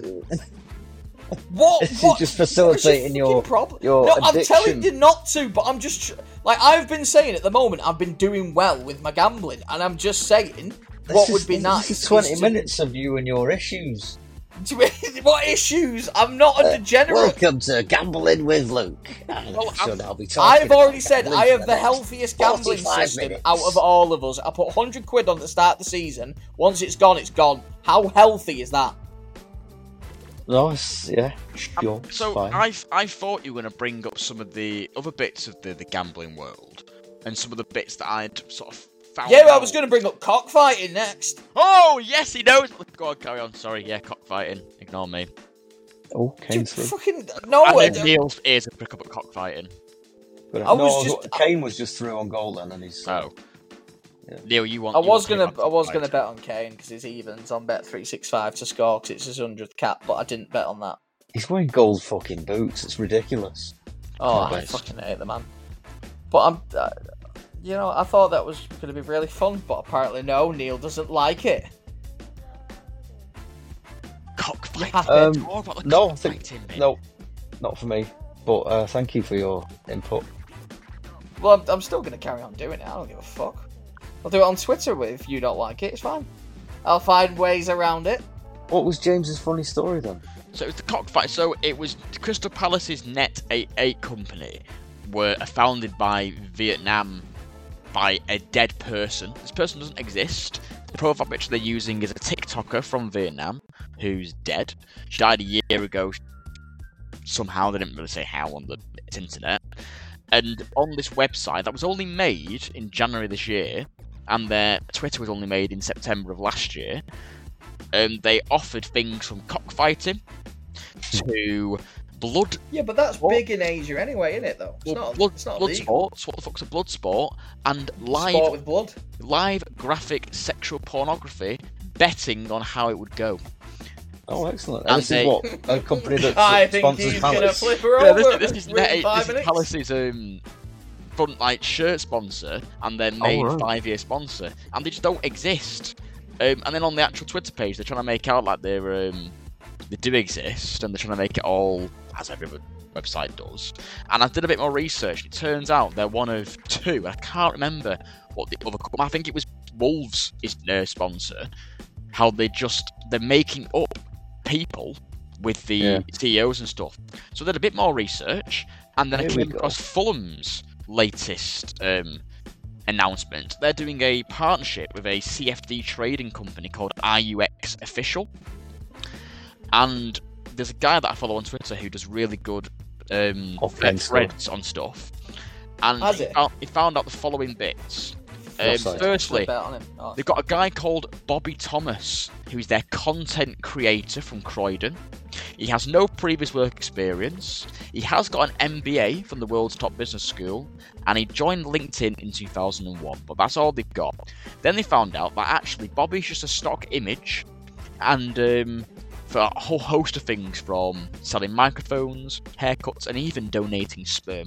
[SPEAKER 1] What?
[SPEAKER 2] This is
[SPEAKER 1] what?
[SPEAKER 2] just
[SPEAKER 1] What is
[SPEAKER 2] facilitating
[SPEAKER 1] your
[SPEAKER 2] your-
[SPEAKER 1] fucking problem?
[SPEAKER 2] your
[SPEAKER 1] No, I'm
[SPEAKER 2] addiction.
[SPEAKER 1] telling you not to, but I'm just tr- like I've been saying at the moment. I've been doing well with my gambling, and I'm just saying
[SPEAKER 2] This
[SPEAKER 1] what
[SPEAKER 2] is-
[SPEAKER 1] would be
[SPEAKER 2] this
[SPEAKER 1] nice.
[SPEAKER 2] is twenty
[SPEAKER 1] is to-
[SPEAKER 2] minutes of you and your issues.
[SPEAKER 1] What issues? I'm not a degenerate.
[SPEAKER 2] Welcome to Gambling with Luke. And
[SPEAKER 1] Well,
[SPEAKER 2] so
[SPEAKER 1] I'm-
[SPEAKER 2] I'll be talking
[SPEAKER 1] I've already
[SPEAKER 2] about
[SPEAKER 1] said
[SPEAKER 2] gambling
[SPEAKER 1] I
[SPEAKER 2] for
[SPEAKER 1] have the
[SPEAKER 2] next
[SPEAKER 1] healthiest gambling
[SPEAKER 2] forty-five
[SPEAKER 1] system
[SPEAKER 2] minutes.
[SPEAKER 1] out of all of us. I put one hundred quid on at the start of the season. Once it's gone, it's gone. How healthy is that?
[SPEAKER 2] Nice, yeah, sure,
[SPEAKER 3] Um, so
[SPEAKER 2] fine.
[SPEAKER 3] I I thought you were going to bring up some of the other bits of the, the gambling world, and some of the bits that I'd sort of found
[SPEAKER 1] Yeah, I
[SPEAKER 3] out.
[SPEAKER 1] was going to bring up cockfighting next.
[SPEAKER 3] Oh yes, he knows. Go on, carry on. Sorry, yeah, cockfighting. Ignore me.
[SPEAKER 2] Oh,
[SPEAKER 1] Dude,
[SPEAKER 2] Kingsley.
[SPEAKER 1] fucking no.
[SPEAKER 3] I
[SPEAKER 1] I,
[SPEAKER 3] think Neil's ears would pick up at cockfighting.
[SPEAKER 1] I was
[SPEAKER 2] no,
[SPEAKER 1] just-
[SPEAKER 2] Kane was just through on goal then, and he's.
[SPEAKER 3] Oh,
[SPEAKER 2] Yeah.
[SPEAKER 3] Neil, you want?
[SPEAKER 1] I
[SPEAKER 3] you
[SPEAKER 1] was
[SPEAKER 3] want to
[SPEAKER 1] gonna,
[SPEAKER 3] pick up
[SPEAKER 1] I was gonna
[SPEAKER 3] cockfighting.
[SPEAKER 1] bet on Kane because he's evens on Bet three sixty-five to score because it's his hundredth cap, but I didn't bet on that.
[SPEAKER 2] He's wearing gold fucking boots. It's ridiculous.
[SPEAKER 1] Oh, I
[SPEAKER 3] Christ.
[SPEAKER 1] fucking hate the man. But I'm, uh, you know, I thought that was going to be really fun, but apparently no, Neil doesn't like it.
[SPEAKER 3] Cockfight.
[SPEAKER 2] Um,
[SPEAKER 3] Talk about the
[SPEAKER 2] no, I think,
[SPEAKER 3] cockfighting, mate.
[SPEAKER 2] no, not for me. But uh, thank you for your input.
[SPEAKER 1] Well, I'm, I'm still going to carry on doing it. I don't give a fuck. I'll do it on Twitter if you don't like it. It's fine. I'll find ways around it.
[SPEAKER 2] What was James's funny story then?
[SPEAKER 3] So it was the cockfight. So it was Crystal Palace's Net eighty-eight company were founded by Vietnam by a dead person. This person doesn't exist. The profile picture they're using is a TikToker from Vietnam who's dead. She died a year ago. Somehow, they didn't really say how on the internet. And on this website that was only made in January this year, and their Twitter was only made in September of last year, um, they offered things from cockfighting to blood.
[SPEAKER 1] Yeah, but that's
[SPEAKER 3] sport.
[SPEAKER 1] big in Asia anyway, isn't it? Though it's
[SPEAKER 3] Well,
[SPEAKER 1] not.
[SPEAKER 3] blood,
[SPEAKER 1] it's not
[SPEAKER 3] blood
[SPEAKER 1] legal.
[SPEAKER 3] sports. What the fuck's a blood sport? And live,
[SPEAKER 1] Sport with blood.
[SPEAKER 3] live graphic sexual pornography, betting on how it would go.
[SPEAKER 2] Oh, excellent.
[SPEAKER 3] And
[SPEAKER 2] And this
[SPEAKER 3] they-
[SPEAKER 2] is what a company that
[SPEAKER 1] I think
[SPEAKER 2] sponsors
[SPEAKER 1] he's gonna
[SPEAKER 2] Palace.
[SPEAKER 1] flip her
[SPEAKER 3] Yeah,
[SPEAKER 1] over.
[SPEAKER 3] this, this is
[SPEAKER 1] within
[SPEAKER 3] Net,
[SPEAKER 1] five
[SPEAKER 3] this is
[SPEAKER 1] minutes.
[SPEAKER 3] Palace's um, front like shirt sponsor and their main
[SPEAKER 2] right.
[SPEAKER 3] five year sponsor, and they just don't exist. Um, and then on the actual Twitter page, they're trying to make out like they're um, they do exist, and they're trying to make it all as every other website does. And I did a bit more research. It turns out they're one of two. I can't remember what the other. I think it was Wolves is their sponsor. How they just they're making up people with the
[SPEAKER 2] Yeah.
[SPEAKER 3] C E Os and stuff. So they did a bit more research, and then I
[SPEAKER 2] Here we
[SPEAKER 3] came
[SPEAKER 2] go.
[SPEAKER 3] across Fulham's latest um, announcement. They're doing a partnership with a C F D trading company called I U X Official, and there's a guy that I follow on Twitter who does really good um,
[SPEAKER 2] Offline
[SPEAKER 3] threads on stuff, and
[SPEAKER 1] Has
[SPEAKER 3] he
[SPEAKER 1] it?
[SPEAKER 3] found, he found out the following bits. Um,
[SPEAKER 2] Website.
[SPEAKER 3] firstly,
[SPEAKER 1] Bet on him. Oh.
[SPEAKER 3] they've got a guy called Bobby Thomas, who is their content creator from Croydon. He has no previous work experience. He has got an M B A from the world's top business school, and he joined LinkedIn in two thousand one, but that's all they've got. Then they found out that actually Bobby's just a stock image, and um, for a whole host of things from selling microphones, haircuts, and even donating sperm.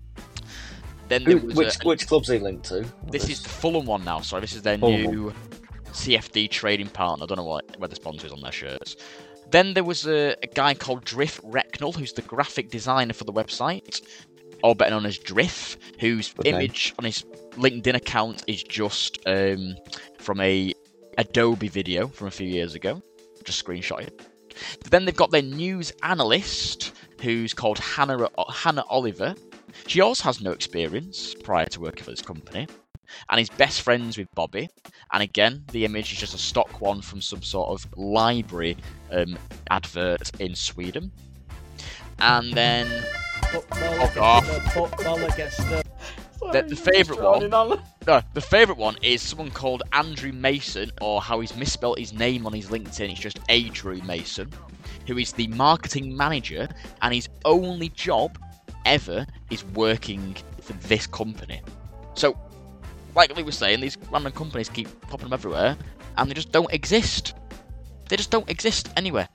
[SPEAKER 3] Then there
[SPEAKER 2] Who,
[SPEAKER 3] was
[SPEAKER 2] which
[SPEAKER 3] a,
[SPEAKER 2] which club's he linked to?
[SPEAKER 3] this is the Fulham one now, sorry. This is their
[SPEAKER 2] Fulham
[SPEAKER 3] new C F D trading partner. I don't know what where the sponsor is on their shirts. Then there was a, a guy called Driff Recknell, who's the graphic designer for the website, or better known as Driff, whose
[SPEAKER 2] Good name.
[SPEAKER 3] image on his LinkedIn account is just um, from a Adobe video from a few years ago. Just screenshot it. Then they've got their news analyst, who's called Hannah Hannah Oliver. She also has no experience prior to working for this company, and is best friends with Bobby. And again, the image is just a stock one from some sort of library um, advert in Sweden. And then
[SPEAKER 1] Football
[SPEAKER 3] Fuck off.
[SPEAKER 1] against the football against the.
[SPEAKER 3] The- the favourite one-
[SPEAKER 1] On.
[SPEAKER 3] no, the favourite one is someone called Andrew Mason, or how he's misspelled his name on his LinkedIn. It's just Adrew Mason, who is the marketing manager, and his only job ever is working for this company. So, like we were saying, these random companies keep popping up everywhere, and they just don't exist. They just don't exist anywhere.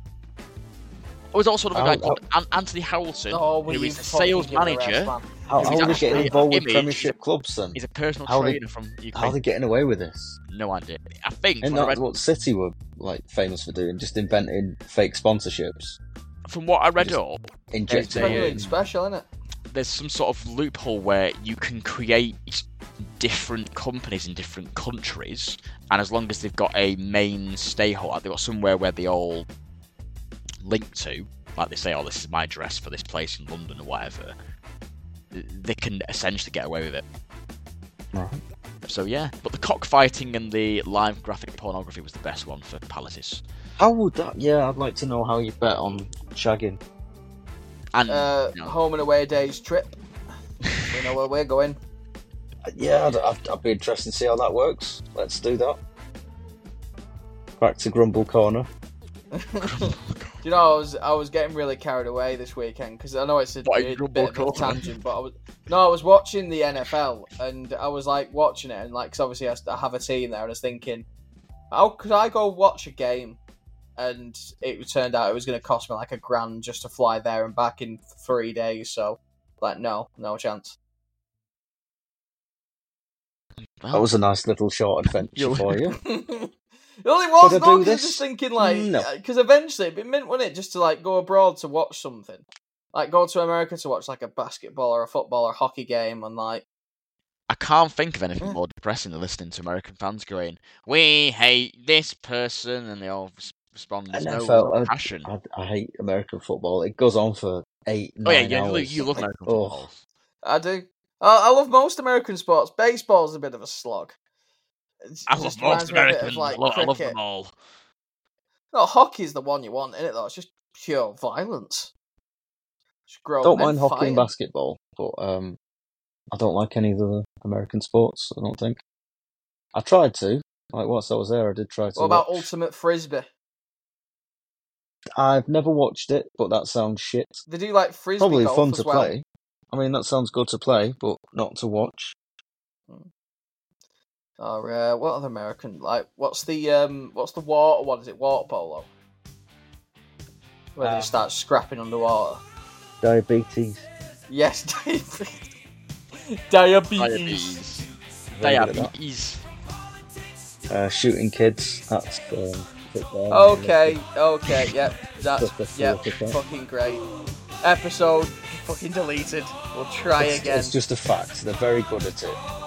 [SPEAKER 3] There was also another
[SPEAKER 2] How-
[SPEAKER 3] guy called An- Anthony Howelson,
[SPEAKER 1] Oh, will
[SPEAKER 3] who
[SPEAKER 1] you
[SPEAKER 3] is a
[SPEAKER 1] fucking
[SPEAKER 3] sales
[SPEAKER 1] give it a rest,
[SPEAKER 3] manager.
[SPEAKER 1] man.
[SPEAKER 2] How,
[SPEAKER 3] He's
[SPEAKER 2] how are they
[SPEAKER 3] actually
[SPEAKER 2] getting involved with
[SPEAKER 3] image-
[SPEAKER 2] Premiership clubs then?
[SPEAKER 3] He's a personal
[SPEAKER 2] How they-
[SPEAKER 3] trainer from Ukraine.
[SPEAKER 2] How are they getting away with this?
[SPEAKER 3] No idea. I think
[SPEAKER 2] Isn't
[SPEAKER 3] from what, I
[SPEAKER 2] that
[SPEAKER 3] read,
[SPEAKER 2] what City were like famous for doing? Just inventing fake sponsorships,
[SPEAKER 3] from what I read
[SPEAKER 2] just-
[SPEAKER 3] up,
[SPEAKER 2] injecting.
[SPEAKER 3] They,
[SPEAKER 1] Premier
[SPEAKER 3] um,
[SPEAKER 1] League special, isn't it?
[SPEAKER 3] there's some sort of loophole where you can create different companies in different countries, and as long as they've got a main stakeholder, they've got somewhere where they all link to, like they say, oh, this is my address for this place in London or whatever, they can essentially get away with it.
[SPEAKER 2] Right.
[SPEAKER 3] So yeah, but the cockfighting and the live graphic pornography was the best one for Palaces.
[SPEAKER 2] How would that? Yeah, I'd like to know how you bet on shagging.
[SPEAKER 3] And
[SPEAKER 1] Uh,
[SPEAKER 3] you know,
[SPEAKER 1] home and away days trip. We know where we're going.
[SPEAKER 2] Yeah, I'd, I'd, I'd be interested to see how that works. Let's do that. Back to Grumble Corner.
[SPEAKER 1] Do you know, I was I was getting really carried away this weekend because I know it's a,
[SPEAKER 3] What,
[SPEAKER 1] a
[SPEAKER 3] Grumble
[SPEAKER 1] bit of a
[SPEAKER 3] Corner?
[SPEAKER 1] tangent, but I was no, I was watching the N F L and I was like watching it and like, cause obviously I s- I have a team there and I was thinking, how could I go watch a game? And it turned out it was going to cost me like a grand just to fly there and back in three days. So, like, no, no chance.
[SPEAKER 3] Well,
[SPEAKER 2] That was a nice little short adventure
[SPEAKER 3] You-
[SPEAKER 2] for you.
[SPEAKER 1] It only was
[SPEAKER 2] Could I
[SPEAKER 1] not
[SPEAKER 2] do
[SPEAKER 1] because I was
[SPEAKER 2] this?
[SPEAKER 1] just thinking like
[SPEAKER 2] No.
[SPEAKER 1] because eventually it'd be mint, wouldn't it, just to like go abroad to watch something, like go to America to watch like a basketball or a football or a hockey game, and like
[SPEAKER 3] I can't think of anything
[SPEAKER 1] Yeah.
[SPEAKER 3] more depressing than listening to American fans going, "We hate this person," and they all res- respond, "There's no,
[SPEAKER 2] N F L,
[SPEAKER 3] no
[SPEAKER 2] I,
[SPEAKER 3] passion."
[SPEAKER 2] I, I hate American football. It goes on for eight,
[SPEAKER 3] Oh yeah,
[SPEAKER 2] nine
[SPEAKER 3] yeah, you,
[SPEAKER 2] hours.
[SPEAKER 3] you love American
[SPEAKER 2] Oh.
[SPEAKER 3] football.
[SPEAKER 1] I do. I, I love most American sports. Baseball's a bit of a slog. It
[SPEAKER 3] I love
[SPEAKER 1] just
[SPEAKER 3] most
[SPEAKER 1] reminds me a bit
[SPEAKER 3] Americans.
[SPEAKER 1] of like
[SPEAKER 3] I, love, I love
[SPEAKER 1] cricket.
[SPEAKER 3] them all.
[SPEAKER 1] No, hockey's the one you want, isn't it? Though it's just pure violence. Just grown
[SPEAKER 2] Don't
[SPEAKER 1] men
[SPEAKER 2] mind hockey
[SPEAKER 1] fighting.
[SPEAKER 2] and basketball, but um, I don't like any of the American sports. I don't think. I tried to. Like whilst I was there, I did try to.
[SPEAKER 1] What about
[SPEAKER 2] watch.
[SPEAKER 1] ultimate frisbee?
[SPEAKER 2] I've never watched it, but that sounds shit.
[SPEAKER 1] They do like frisbee
[SPEAKER 2] Probably
[SPEAKER 1] golf
[SPEAKER 2] fun
[SPEAKER 1] as
[SPEAKER 2] to
[SPEAKER 1] well.
[SPEAKER 2] play. I mean, that sounds good to play, but not to watch.
[SPEAKER 1] Or uh, what other American like? What's the um? What's the water one? Is it water polo? Where
[SPEAKER 2] Uh,
[SPEAKER 1] they start scrapping underwater.
[SPEAKER 2] Diabetes.
[SPEAKER 1] Yes, diabetes. Diabetes.
[SPEAKER 3] Diabetes.
[SPEAKER 2] Very good at that.
[SPEAKER 3] Diabetes.
[SPEAKER 2] Uh, shooting kids. That's um, football.
[SPEAKER 1] Okay, okay, yep, that's
[SPEAKER 2] Stuff that's
[SPEAKER 1] yep,
[SPEAKER 2] water polo.
[SPEAKER 1] fucking great. Episode fucking deleted. We'll try
[SPEAKER 2] It's,
[SPEAKER 1] again.
[SPEAKER 2] it's just a fact. They're very good at it.